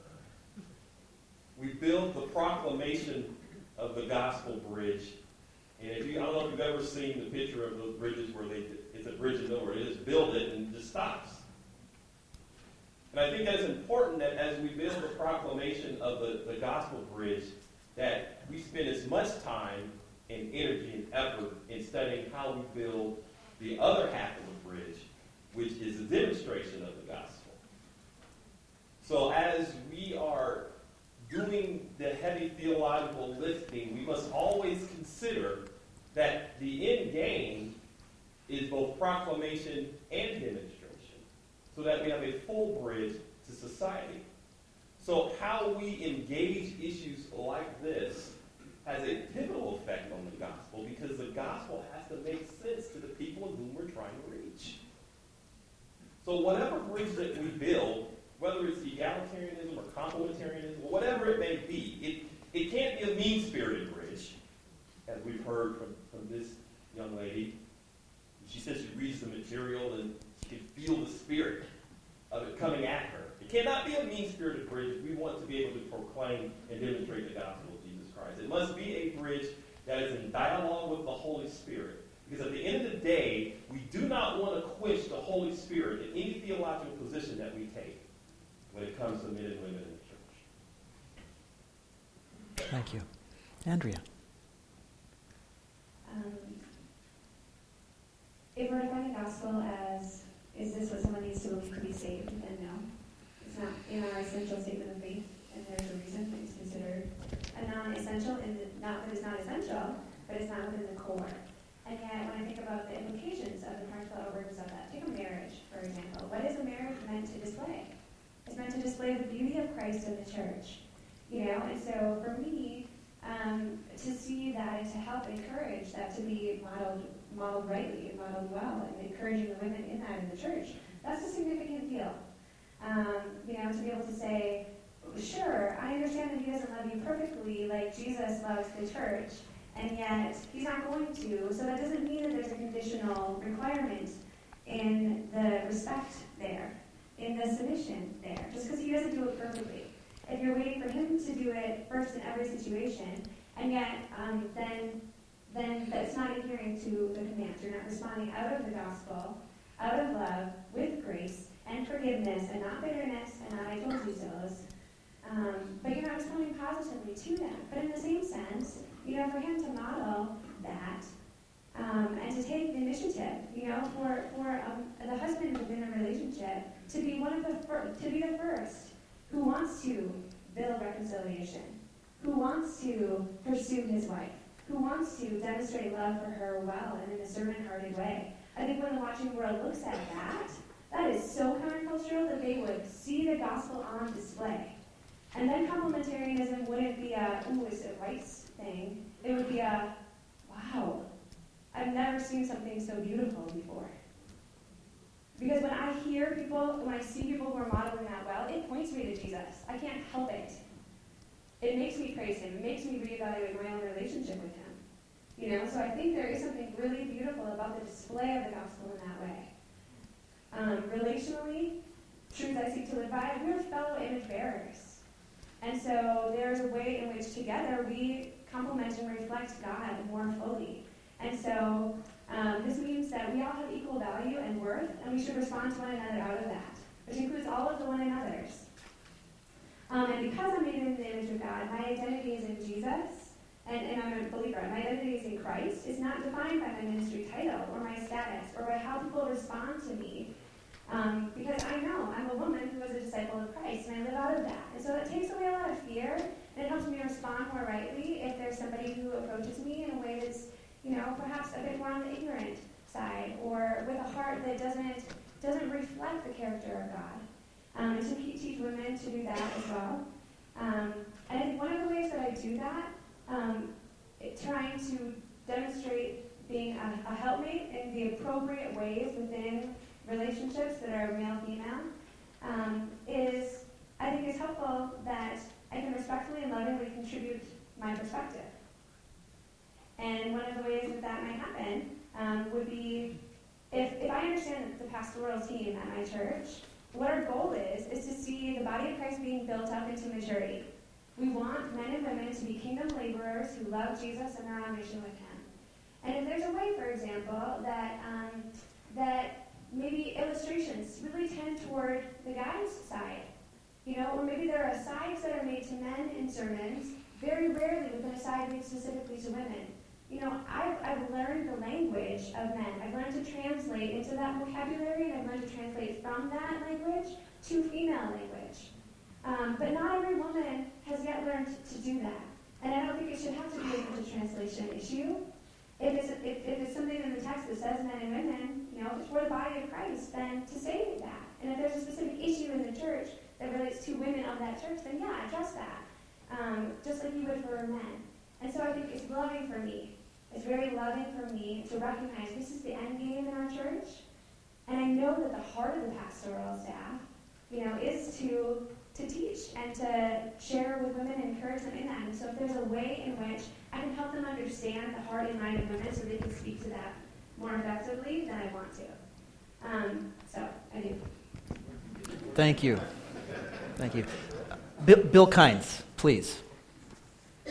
We build the proclamation of the gospel bridge, and if you, I don't know if you've ever seen the picture of those bridges where they, it's a bridge to nowhere. They just build it and it just stops. And I think that's important that as we build the proclamation of the, the gospel bridge, that we spend as much time and energy and effort in studying how we build the other half of the bridge, which is a demonstration of the gospel. So as we are doing the heavy theological lifting, we must always consider that the end game is both proclamation and demonstration, so that we have a full bridge to society. So how we engage issues like this has a pivotal effect on the gospel, because the gospel has to make sense to the people whom we're trying to reach. So whatever bridge that we build, whether it's egalitarianism or complementarianism, or whatever it may be, it, it can't be a mean-spirited bridge, as we've heard from, from this young lady. She says she reads the material and she can feel the spirit of it coming at her. It cannot be a mean-spirited bridge if we want to be able to proclaim and demonstrate the gospel of Jesus Christ. It must be a bridge that is in dialogue with the Holy Spirit. Because at the end of the day, we do not want to quench the Holy Spirit in any theological position that we take when it comes to men and women in the church. Thank you. Andrea. Um, if we're defining the gospel as, is this what someone needs to believe to be saved, then no. It's not in our essential statement of faith, and there's a reason that it's considered a non-essential, and not that it's not essential, but it's not within the core. And yet, when I think about the implications of the practical outworkings of that, take a marriage, for example. What is a marriage meant to display? It's meant to display the beauty of Christ in the church. You know, and so for me, um, to see that and to help encourage that to be modeled, modeled rightly and modeled well, and encouraging the women in that in the church, that's a significant deal. Um, you know, to be able to say, sure, I understand that he doesn't love you perfectly like Jesus loves the church, and yet he's not going to. So that doesn't mean that there's a conditional requirement in the respect there, in the submission there, just because he doesn't do it perfectly. If you're waiting for him to do it first in every situation, and yet um, then then that's not adhering to the commands. You're not responding out of the gospel, out of love, with grace and forgiveness, and not bitterness, and not I told you so's. Um, but you're not responding positively to them. But in the same sense, you know, for him to model that um, and to take the initiative, you know, for for um, the husband within a relationship to be one of the fir- to be the first who wants to build reconciliation, who wants to pursue his wife, who wants to demonstrate love for her well and in a servant-hearted way. I think when the watching world looks at that, that is so countercultural that they would see the gospel on display. And then complementarianism wouldn't be a, ooh, it's a rights thing. It would be a, wow, I've never seen something so beautiful before. Because when I hear people, when I see people who are modeling that well, it points me to Jesus. I can't help it. It makes me praise him. It makes me reevaluate my own relationship with him. You know, so I think there is something really beautiful about the display of the gospel in that way. Um, relationally, truth I seek to live by, we're fellow image bearers. And so there's a way in which together we complement and reflect God more fully. And so um, this means that we all have equal value and worth, and we should respond to one another out of that, which includes all of the one another's. Um, and because I'm made in the image of God, my identity is in Jesus, and, and I'm a believer. My identity is in Christ. It's not defined by my ministry title or my status or by how people respond to me. Um, because I know I'm a woman who is a disciple of Christ, and I live out of that. And so it takes away a lot of fear, and it helps me respond more rightly if there's somebody who approaches me in a way that's, you know, perhaps a bit more on the ignorant side, or with a heart that doesn't doesn't reflect the character of God. Um, and to teach women to do that as well. Um, and I think one of the ways that I do that, um, it, trying to demonstrate being a, a helpmate in the appropriate ways within relationships that are male-female, um, is, I think it's helpful that I can respectfully and lovingly contribute my perspective. And one of the ways that that might happen um, would be, if, if I understand the pastoral team at my church, what our goal is, is to see the body of Christ being built up into maturity. We want men and women to be kingdom laborers who love Jesus and are on mission with him. And if there's a way, for example, that um, that maybe illustrations really tend toward the guy's side, you know, or maybe there are asides that are made to men in sermons, very rarely with an aside made specifically to women. You know, I've, I've learned the language of men. I've learned to translate into that vocabulary, and I've learned to translate from that language to female language. Um, but not every woman has yet learned to do that. And I don't think it should have to be a translation issue. If it's, if, if it's something in the text that says men and women, you know, if it's for the body of Christ, then to say that. And if there's a specific issue in the church that relates to women of that church, then yeah, address that. Um, just like you would for men. And so I think it's loving for me. It's very loving for me to recognize this is the end game in our church. And I know that the heart of the pastoral staff, you know, is to to teach and to share with women and encourage them in that. And so if there's a way in which I can help them understand the heart and mind of women so they can speak to that more effectively, then I want to. Um, so I do. Thank you. Thank you. Bill, Bill Kynes, please. Uh,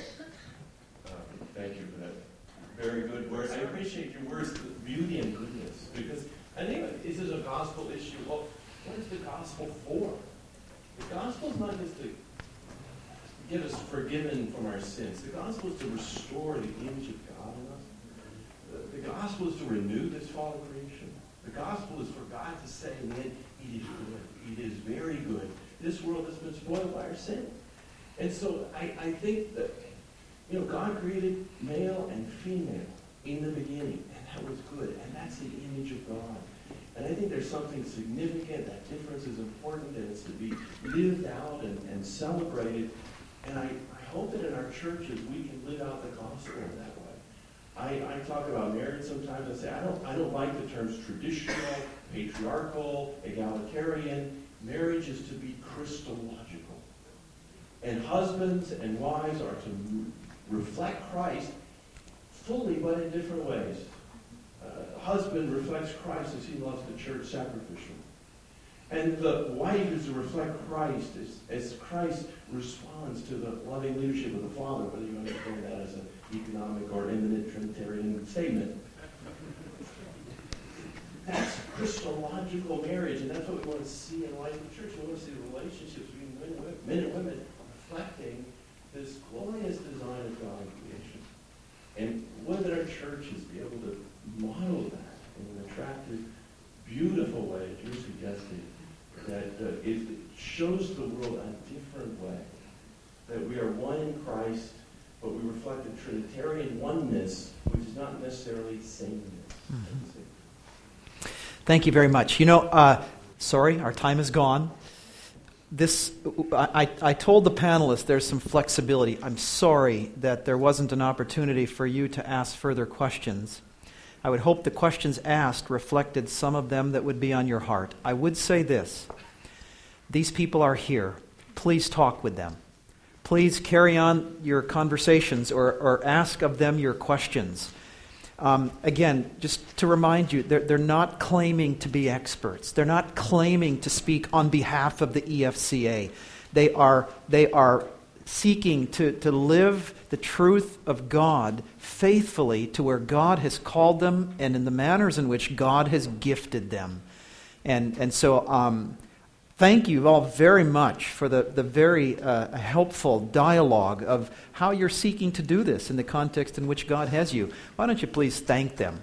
thank you for that very good words. I appreciate your words, beauty and goodness, because I think this is a gospel issue. Well, what is the gospel for? The gospel is not just to get us forgiven from our sins. The gospel is to restore the image of God in us. The, the gospel is to renew this fallen creation. The gospel is for God to say in the end, it is good. It is very good. This world has been spoiled by our sin. And so I, I think that, you know, God created male and female in the beginning, and that was good. And that's the image of God. And I think there's something significant. That difference is important, and it's to be lived out and, and celebrated. And I, I hope that in our churches we can live out the gospel in that way. I, I talk about marriage sometimes and say, I don't, I don't like the terms traditional, patriarchal, egalitarian. Marriage is to be Christological. And husbands and wives are to reflect Christ fully, but in different ways. Uh, husband reflects Christ as he loves the church sacrificially. And the wife is to reflect Christ as, as Christ responds to the loving leadership of the Father, whether you understand that as an economic or immanent Trinitarian statement. That's Christological marriage, and that's what we want to see in the life of the church. We want to see the relationships between men and women, men and women reflecting this glorious design of God in creation. And would our churches be able to model that in an attractive, beautiful way, as you suggested, that uh, it shows the world a different way, that we are one in Christ, but we reflect a Trinitarian oneness, which is not necessarily sameness. Mm-hmm. Thank you very much. You know, uh, sorry, our time is gone. This, I, I told the panelists there's some flexibility. I'm sorry that there wasn't an opportunity for you to ask further questions. I would hope the questions asked reflected some of them that would be on your heart. I would say this. These people are here. Please talk with them. Please carry on your conversations or, or ask of them your questions. Um, again, just to remind you, they're, they're not claiming to be experts. They're not claiming to speak on behalf of the E F C A. They are, they are seeking to, to live the truth of God faithfully to where God has called them and in the manners in which God has gifted them. And, and so um, thank you all very much for the, the very uh, helpful dialogue of how you're seeking to do this in the context in which God has you. Why don't you please thank them?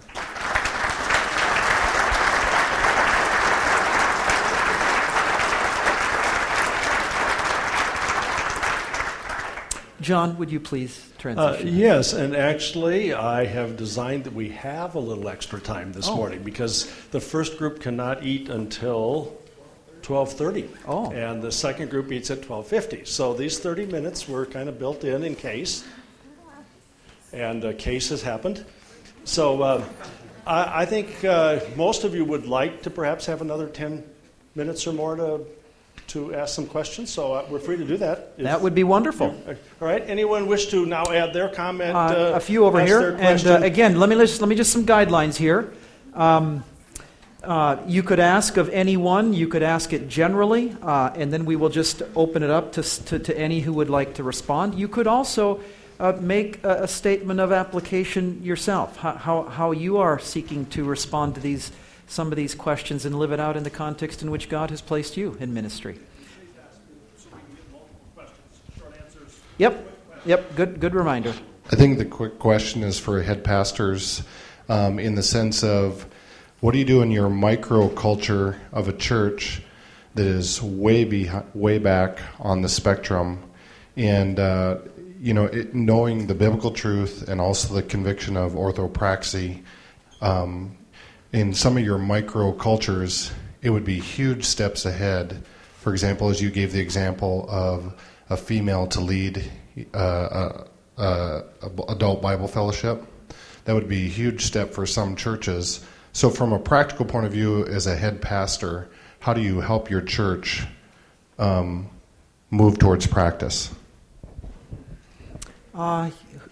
John, would you please transition? Uh, yes, and actually I have designed that we have a little extra time this oh. morning because the first group cannot eat until twelve thirty, oh. and the second group eats at twelve fifty. So these thirty minutes were kind of built in in case, and a case has happened. So uh, I, I think uh, most of you would like to perhaps have another ten minutes or more to to ask some questions, so uh, we're free to do that. That would be wonderful. All right. Anyone wish to now add their comment? Uh, uh, a few over here. And uh, again, let me just, let me just some guidelines here. Um, uh, you could ask of anyone. You could ask it generally, uh, and then we will just open it up to, to, to any who would like to respond. You could also uh, make a, a statement of application yourself, how, how, how you are seeking to respond to these some of these questions and live it out in the context in which God has placed you in ministry. Yep, yep, good good reminder. I think the quick question is for head pastors um, in the sense of what do you do in your microculture of a church that is way be, way back on the spectrum, and uh, you know, it, knowing the biblical truth and also the conviction of orthopraxy, um, in some of your microcultures, it would be huge steps ahead. For example, as you gave the example of a female to lead uh, a, a, a adult Bible fellowship, that would be a huge step for some churches. So from a practical point of view, as a head pastor, how do you help your church um, move towards practice? Uh,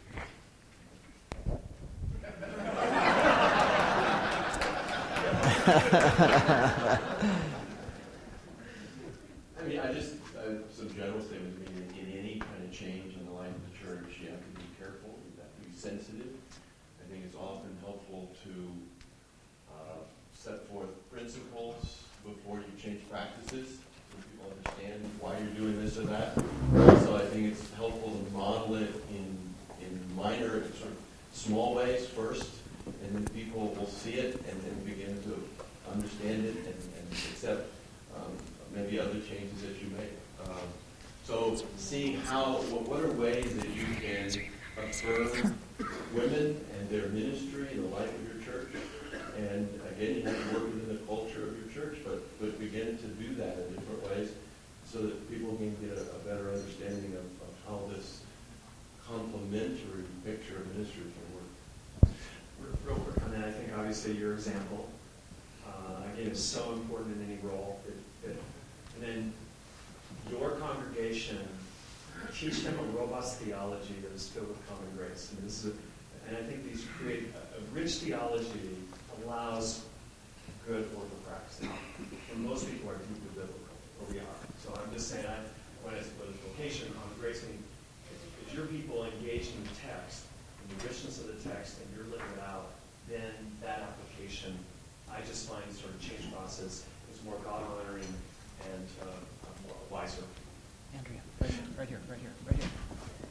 I mean, I just, uh, some general statements. I mean, in any kind of change in the life of the church, you have to be careful, you have to be sensitive. I think it's often helpful to uh, set forth principles before you change practices, so people understand why you're doing this or that. So I think it's helpful to model it in, in minor, sort of small ways first, and then people will see it and then begin to understand it and, and accept um, maybe other changes that you make. Um, so seeing how, what, what are ways that you can affirm women and their ministry in the life of your church? And again, you have to work within the culture of your church, but, but begin to do that in different ways so that people can get a, a better understanding of, of how this complementary picture of ministry can work. Real quick on that, I think obviously your example Uh, again, is so important in any role. It, it, and then your congregation, teach them a robust theology that is filled with common grace. And, this is a, and I think these create a, a rich theology allows good orthopraxy. And most people are deeply biblical, or we are. So I'm just saying, I, when I say vocation, common grace, I mean, if your people engage in the text, in the richness of the text, and you're living it out, then that application, I just find sort of change process is more God-honoring and uh, more wiser. Andrea, right here, right here, right here, right here.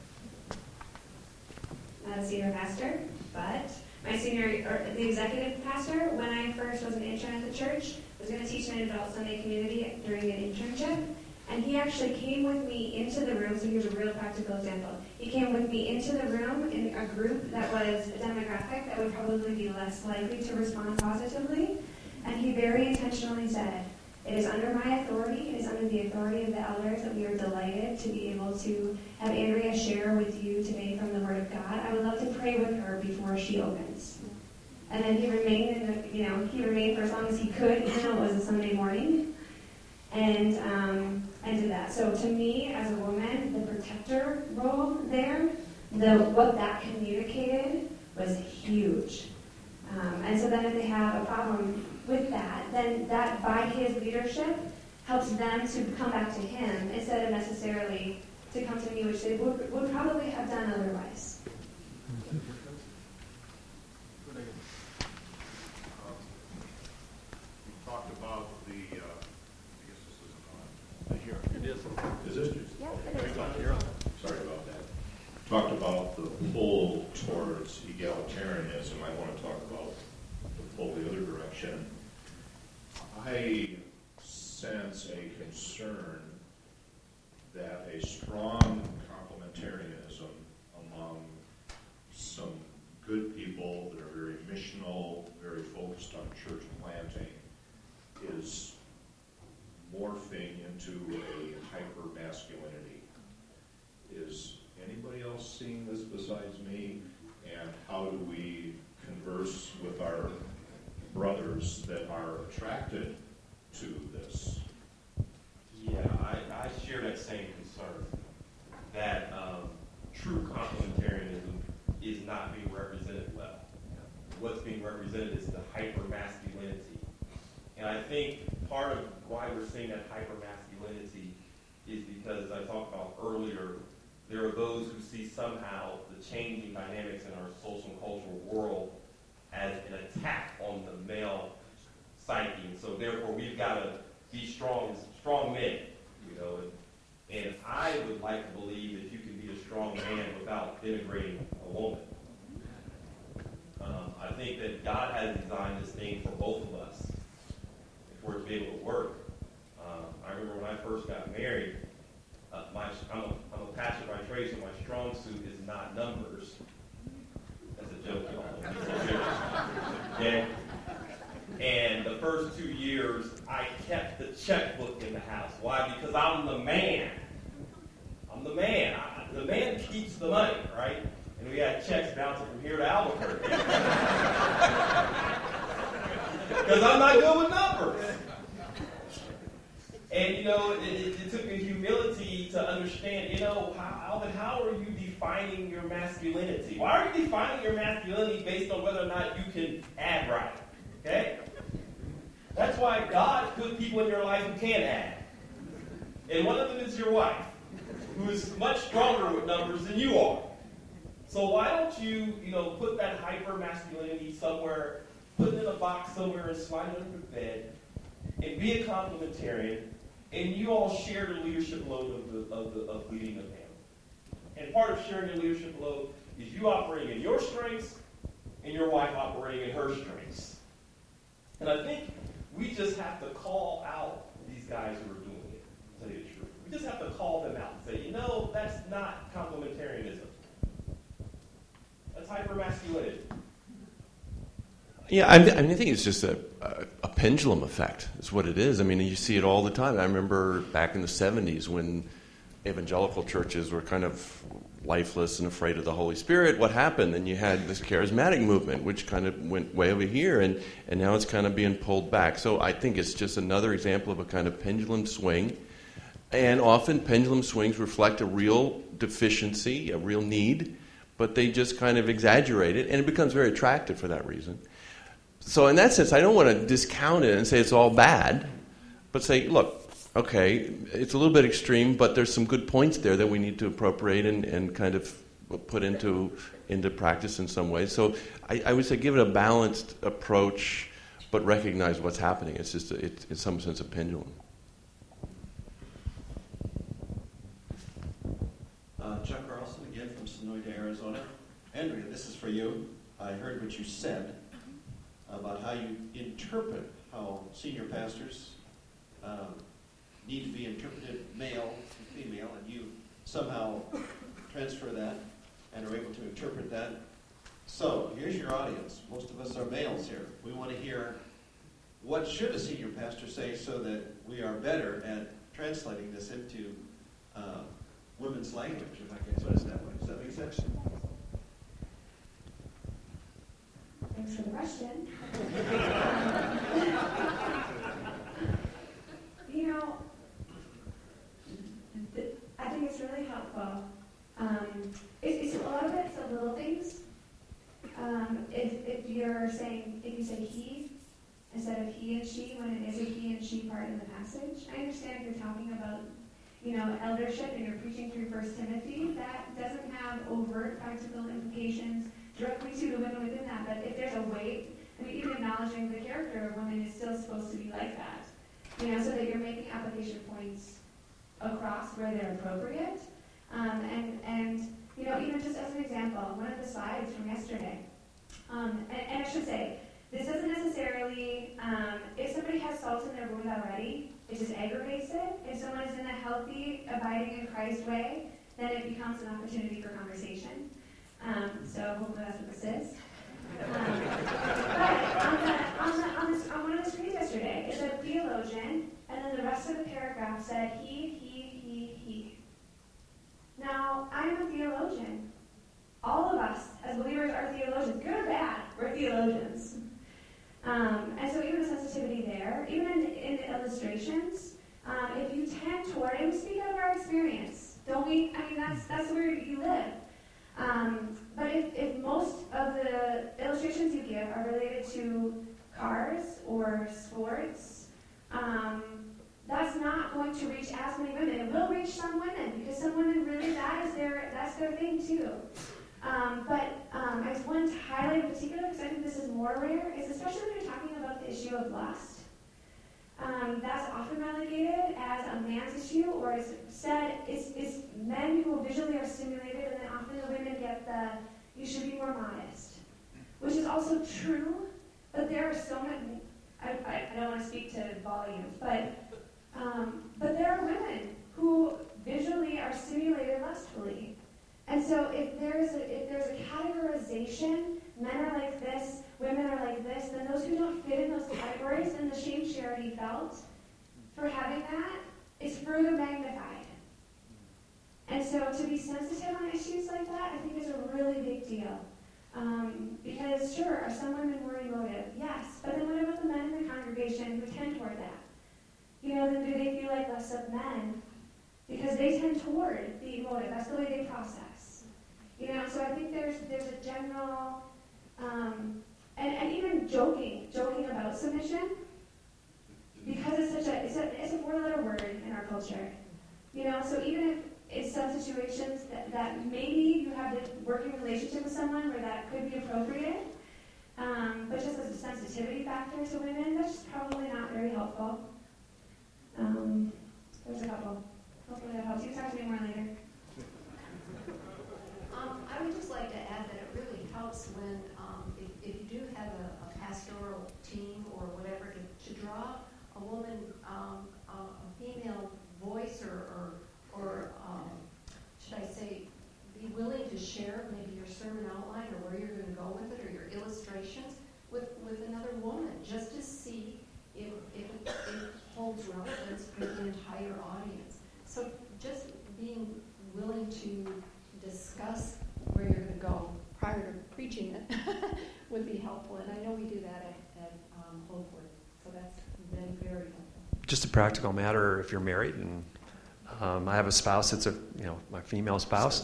Uh, senior pastor, but my senior, or the executive pastor, when I first was an intern at the church, was going to teach an adult Sunday community during an internship, and he actually came with me into the room, so here's a real practical example. He came with me into the room in a group that was a demographic that would probably be less likely to respond positively, and he very intentionally said, it is under my authority, it is under the authority of the elders that we are delighted to be able to have Andrea share with you today from the Word of God. I would love to pray with her before she opens. And then he remained, in the, you know, he remained for as long as he could, even though it was a Sunday morning. And um, I did that. So to me, as a woman, the protector role there, the what that communicated was huge. Um, and so then if they have a problem with that, then that, by his leadership, helps them to come back to him instead of necessarily to come to me, which they would, would probably have done otherwise. Talked about the, uh, I guess this isn't on. Here, it is. Is this? Yeah, Okay, you're on. Sorry about that. Talked about the pull towards egalitarianism. I want to talk about the pull the other direction. I sense a concern that a strong complementarianism among some good people that are very missional, very focused on church planting, is morphing into a hyper-masculinity. Is anybody else seeing this besides me? And how do we converse with our brothers that are attracted to this? Yeah, I, I share that same concern, that um, true complementarianism is not being represented well. What's being represented is the hyper-masculinity. And I think part of why we're seeing that hyper-masculinity is because, as I talked about earlier, there are those who see somehow the changing dynamics in our social and cultural world as an attack on the male psyche. And so therefore we've got to be strong, strong men, you know. And, and I would like to believe that you can be a strong man without denigrating a woman. Um, I think that God has designed this thing for both of us, for it to be able to work. Um, I remember when I first got married, uh, my, I'm, a, I'm a pastor by trade, so my strong suit is not numbers. That's a joke, y'all. Okay? And the first two years, I kept the checkbook in the house. Why? Because I'm the man. I'm the man. I, the man keeps the money, right? And we had checks bouncing from here to Albuquerque. Because I'm not good with numbers. And, you know, it, it, it took me humility to understand, you know, how, Alvin, how are you defining your masculinity? Why are you defining your masculinity based on whether or not you can add right? Okay? That's why God put people in your life who can add. And one of them is your wife, who is much stronger with numbers than you are. So why don't you, you know, put that hyper-masculinity somewhere, put it in a box somewhere and slide it under the bed, and be a complementarian, and you all share the leadership load of, the, of, the, of leading the family. And part of sharing the leadership load is you operating in your strengths and your wife operating in her strengths. And I think we just have to call out these guys who are doing it, to tell you the truth. We just have to call them out and say, you know, that's not complementarianism. That's hyper-masculinity. Yeah, I, I mean, I think it's just a, a, a pendulum effect is what it is. I mean, you see it all the time. I remember back in the seventies when evangelical churches were kind of lifeless and afraid of the Holy Spirit. What happened? And you had this charismatic movement, which kind of went way over here, and, and now it's kind of being pulled back. So I think it's just another example of a kind of pendulum swing. And often pendulum swings reflect a real deficiency, a real need, but they just kind of exaggerate it, and it becomes very attractive for that reason. So in that sense, I don't want to discount it and say it's all bad, but say, look, okay, it's a little bit extreme, but there's some good points there that we need to appropriate and, and kind of put into into practice in some ways. So I, I would say give it a balanced approach, but recognize what's happening. It's just, a, it's in some sense, a pendulum. Uh, Chuck Carlson again from Sonoyta, Arizona. Andrea, this is for you. I heard what you said about how you interpret how senior pastors um, need to be interpreted male and female, and you somehow transfer that and are able to interpret that. So here's your audience. Most of us are males here. We want to hear what should a senior pastor say so that we are better at translating this into uh, women's language, if I can put it that way. Does that make sense? Thanks for the question. You know, th- I think it's really helpful. Um, it, it's a lot of it's the little things. Um, if, if you're saying, if you say he instead of he and she, when it is a he and she part in the passage, I understand if you're talking about you know, eldership and you're preaching through First Timothy, that doesn't have overt practical implications directly to the women within that. But if there's a weight, I mean, even acknowledging the character of women is still supposed to be like that. You know, so that you're making application points across where they're appropriate. Um, and, and, you know, even just as an example, one of the slides from yesterday, um, and, and I should say, this doesn't necessarily, um, if somebody has salt in their wound already, it just aggravates it. If someone is in a healthy, abiding in Christ way, then it becomes an opportunity for conversation. Um, so hopefully that's what this is. Um, but on, the, on, the, on, the, on one of the screens yesterday, it said theologian, and then the rest of the paragraph said he, he, he, he. Now, I'm a theologian. All of us as believers are theologians. Good or bad, we're theologians. Um, and so even the sensitivity there, even in, in the illustrations, um, if you tend toward, and we speak out of our experience, don't we? I mean, that's that's where you live. Um, but if, if most of the illustrations you give are related to cars or sports, um, that's not going to reach as many women. It will reach some women, because some women really, that is their, that's their thing too. Um, but um, I just wanted to highlight in particular, because I think this is more rare, is especially when you're talking about the issue of lust. Um, that's often relegated as a man's issue, or is said it's, it's men who visually are stimulated, and then often the women get the, you should be more modest, which is also true, but there are so many, I, I, I don't want to speak to volumes, but, um, but there are women who visually are stimulated lustfully. And so if there's a, if there's a categorization, men are like this, women are like this, then those who don't fit in those categories, then the shame Charity felt for having that is further magnified. And so to be sensitive on issues like that, I think is a really big deal. Um, because sure, are some women more emotive? Yes. But then what about the men in the congregation who tend toward that? You know, then do they feel like less of men? Because they tend toward the emotive. That's the way they process. You know, so I think there's there's a general, um, and, and even joking, joking about submission, because it's such a, it's a, it's a four-letter word in our culture. You know, so even if it's some situations that, that maybe you have a working relationship with someone where that could be appropriate, um, but just as a sensitivity factor to women, that's just probably not very helpful. Um, there's a couple. Hopefully that helps. You can talk to me more later. Um, I would just like to add that it really helps when, um, if, if you do have a, a pastoral team or whatever, to, to draw a woman, um, a, a female voice, or, or, or um, should I say, be willing to share maybe your sermon outline or where you're going to go with it, or your illustrations with, with another woman, just to see if, if it, it holds relevance for the entire audience. So just being willing to discuss where you're going to go prior to preaching it would be helpful, and I know we do that at, at um, Hopewood, so that's been very helpful. Just a practical matter, if you're married, and um, I have a spouse that's a, you know, my female spouse.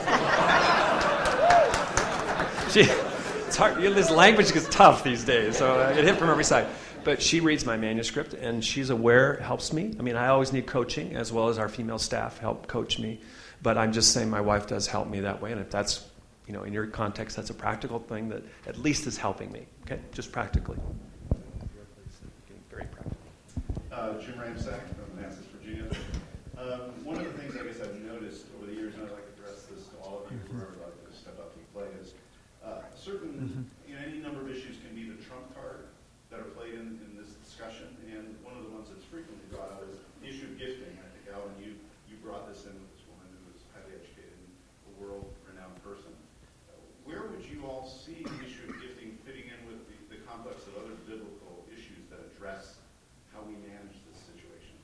she, it's hard. You know, this language gets tough these days, so I get hit from every side. But she reads my manuscript, and she's aware, helps me. I mean, I always need coaching, as well as our female staff help coach me. But I'm just saying my wife does help me that way, and if that's, you know, in your context, that's a practical thing that at least is helping me, okay? Just practically. Very practical. Uh, Jim Ramsack from Manassas, Virginia. Um, one of the things I guess I've noticed over the years, and I'd like to address this to all of you who are about to step up and play, is uh, certain, you know, any number of issues can be the trump card that are played in, in this discussion, and one of the ones that's frequently brought up is the issue of gifting. I think, Alan, you, you brought this in with this woman who was highly educated and a world-renowned person. Uh, where would you all see the issue of gifting fitting in with the, the complex of other biblical issues that address how we manage this situation?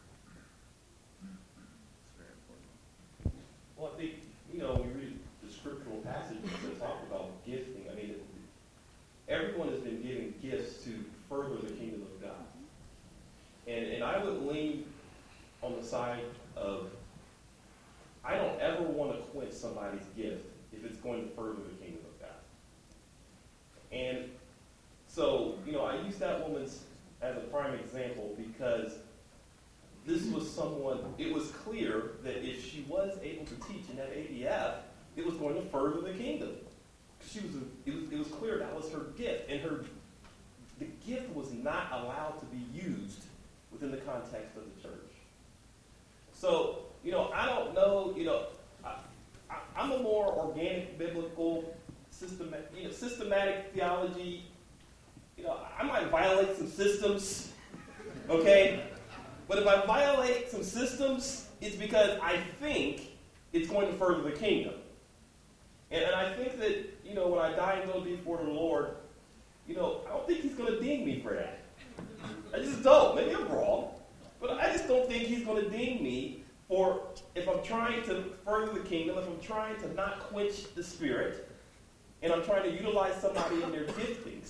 It's very important. Well, I think, you know, we read the scriptural passages that talk about gifting. I mean, it, everyone has been given gifts to further the kingdom of God. And, and I would lean on the side of, I don't ever want to quench somebody's gift if it's going to further the kingdom of God. And so, you know, I use that woman's as a prime example because this was someone, it was clear that if she was able to teach in that A D F, it was going to further the kingdom. She was, a, it was, it was clear that was her gift, and her, the gift was not allowed to be used within the context of the church. So, you know, I don't know, you know, I, I, I'm a more organic, biblical, systematic, you know, systematic theology. You know, I might violate some systems, okay? But if I violate some systems, it's because I think it's going to further the kingdom. And, and I think that, you know, when I die and go before the Lord, you know, I don't think he's going to ding me for that. I just don't. Maybe I'm wrong. But I just don't think he's going to ding me for if I'm trying to further the kingdom, if I'm trying to not quench the Spirit, and I'm trying to utilize somebody in their giftings.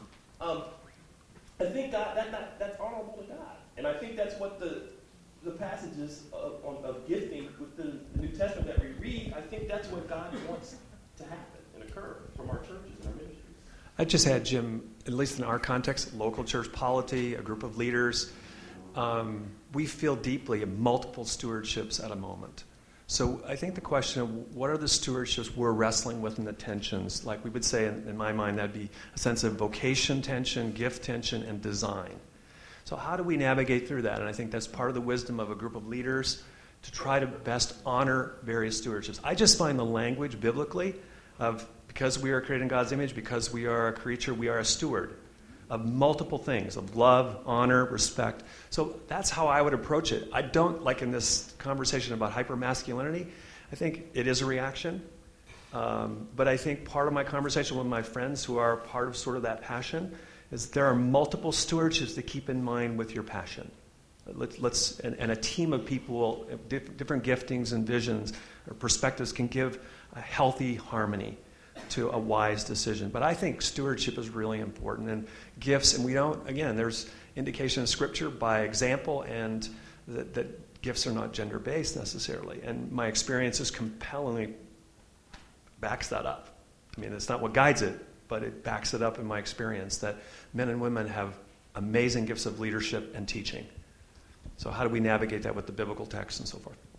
Um, I think God, that, that that's honorable to God. And I think that's what the the passages of, on, of gifting within the New Testament that we read, I think that's what God wants to happen and occur from our churches and our ministries. I just had, Jim, at least in our context, local church polity, a group of leaders, um, we feel deeply in multiple stewardships at a moment. So I think the question of what are the stewardships we're wrestling with and the tensions, like we would say in, in my mind, that'd be a sense of vocation tension, gift tension, and design. So how do we navigate through that? And I think that's part of the wisdom of a group of leaders to try to best honor various stewardships. I just find the language biblically of because we are created in God's image, because we are a creature, we are a steward of multiple things, of love, honor, respect. So that's how I would approach it. I don't, like in this conversation about hypermasculinity, I think it is a reaction. Um, but I think part of my conversation with my friends who are part of sort of that passion is there are multiple stewardships to keep in mind with your passion. Let's, let's and, and a team of people, diff, different giftings and visions or perspectives can give a healthy harmony to a wise decision. But I think stewardship is really important. And gifts, and we don't, again, there's indication in Scripture by example and that, that gifts are not gender-based necessarily. And my experience is compellingly backs that up. I mean, it's not what guides it, but it backs it up in my experience that men and women have amazing gifts of leadership and teaching. So how do we navigate that with the biblical text and so forth?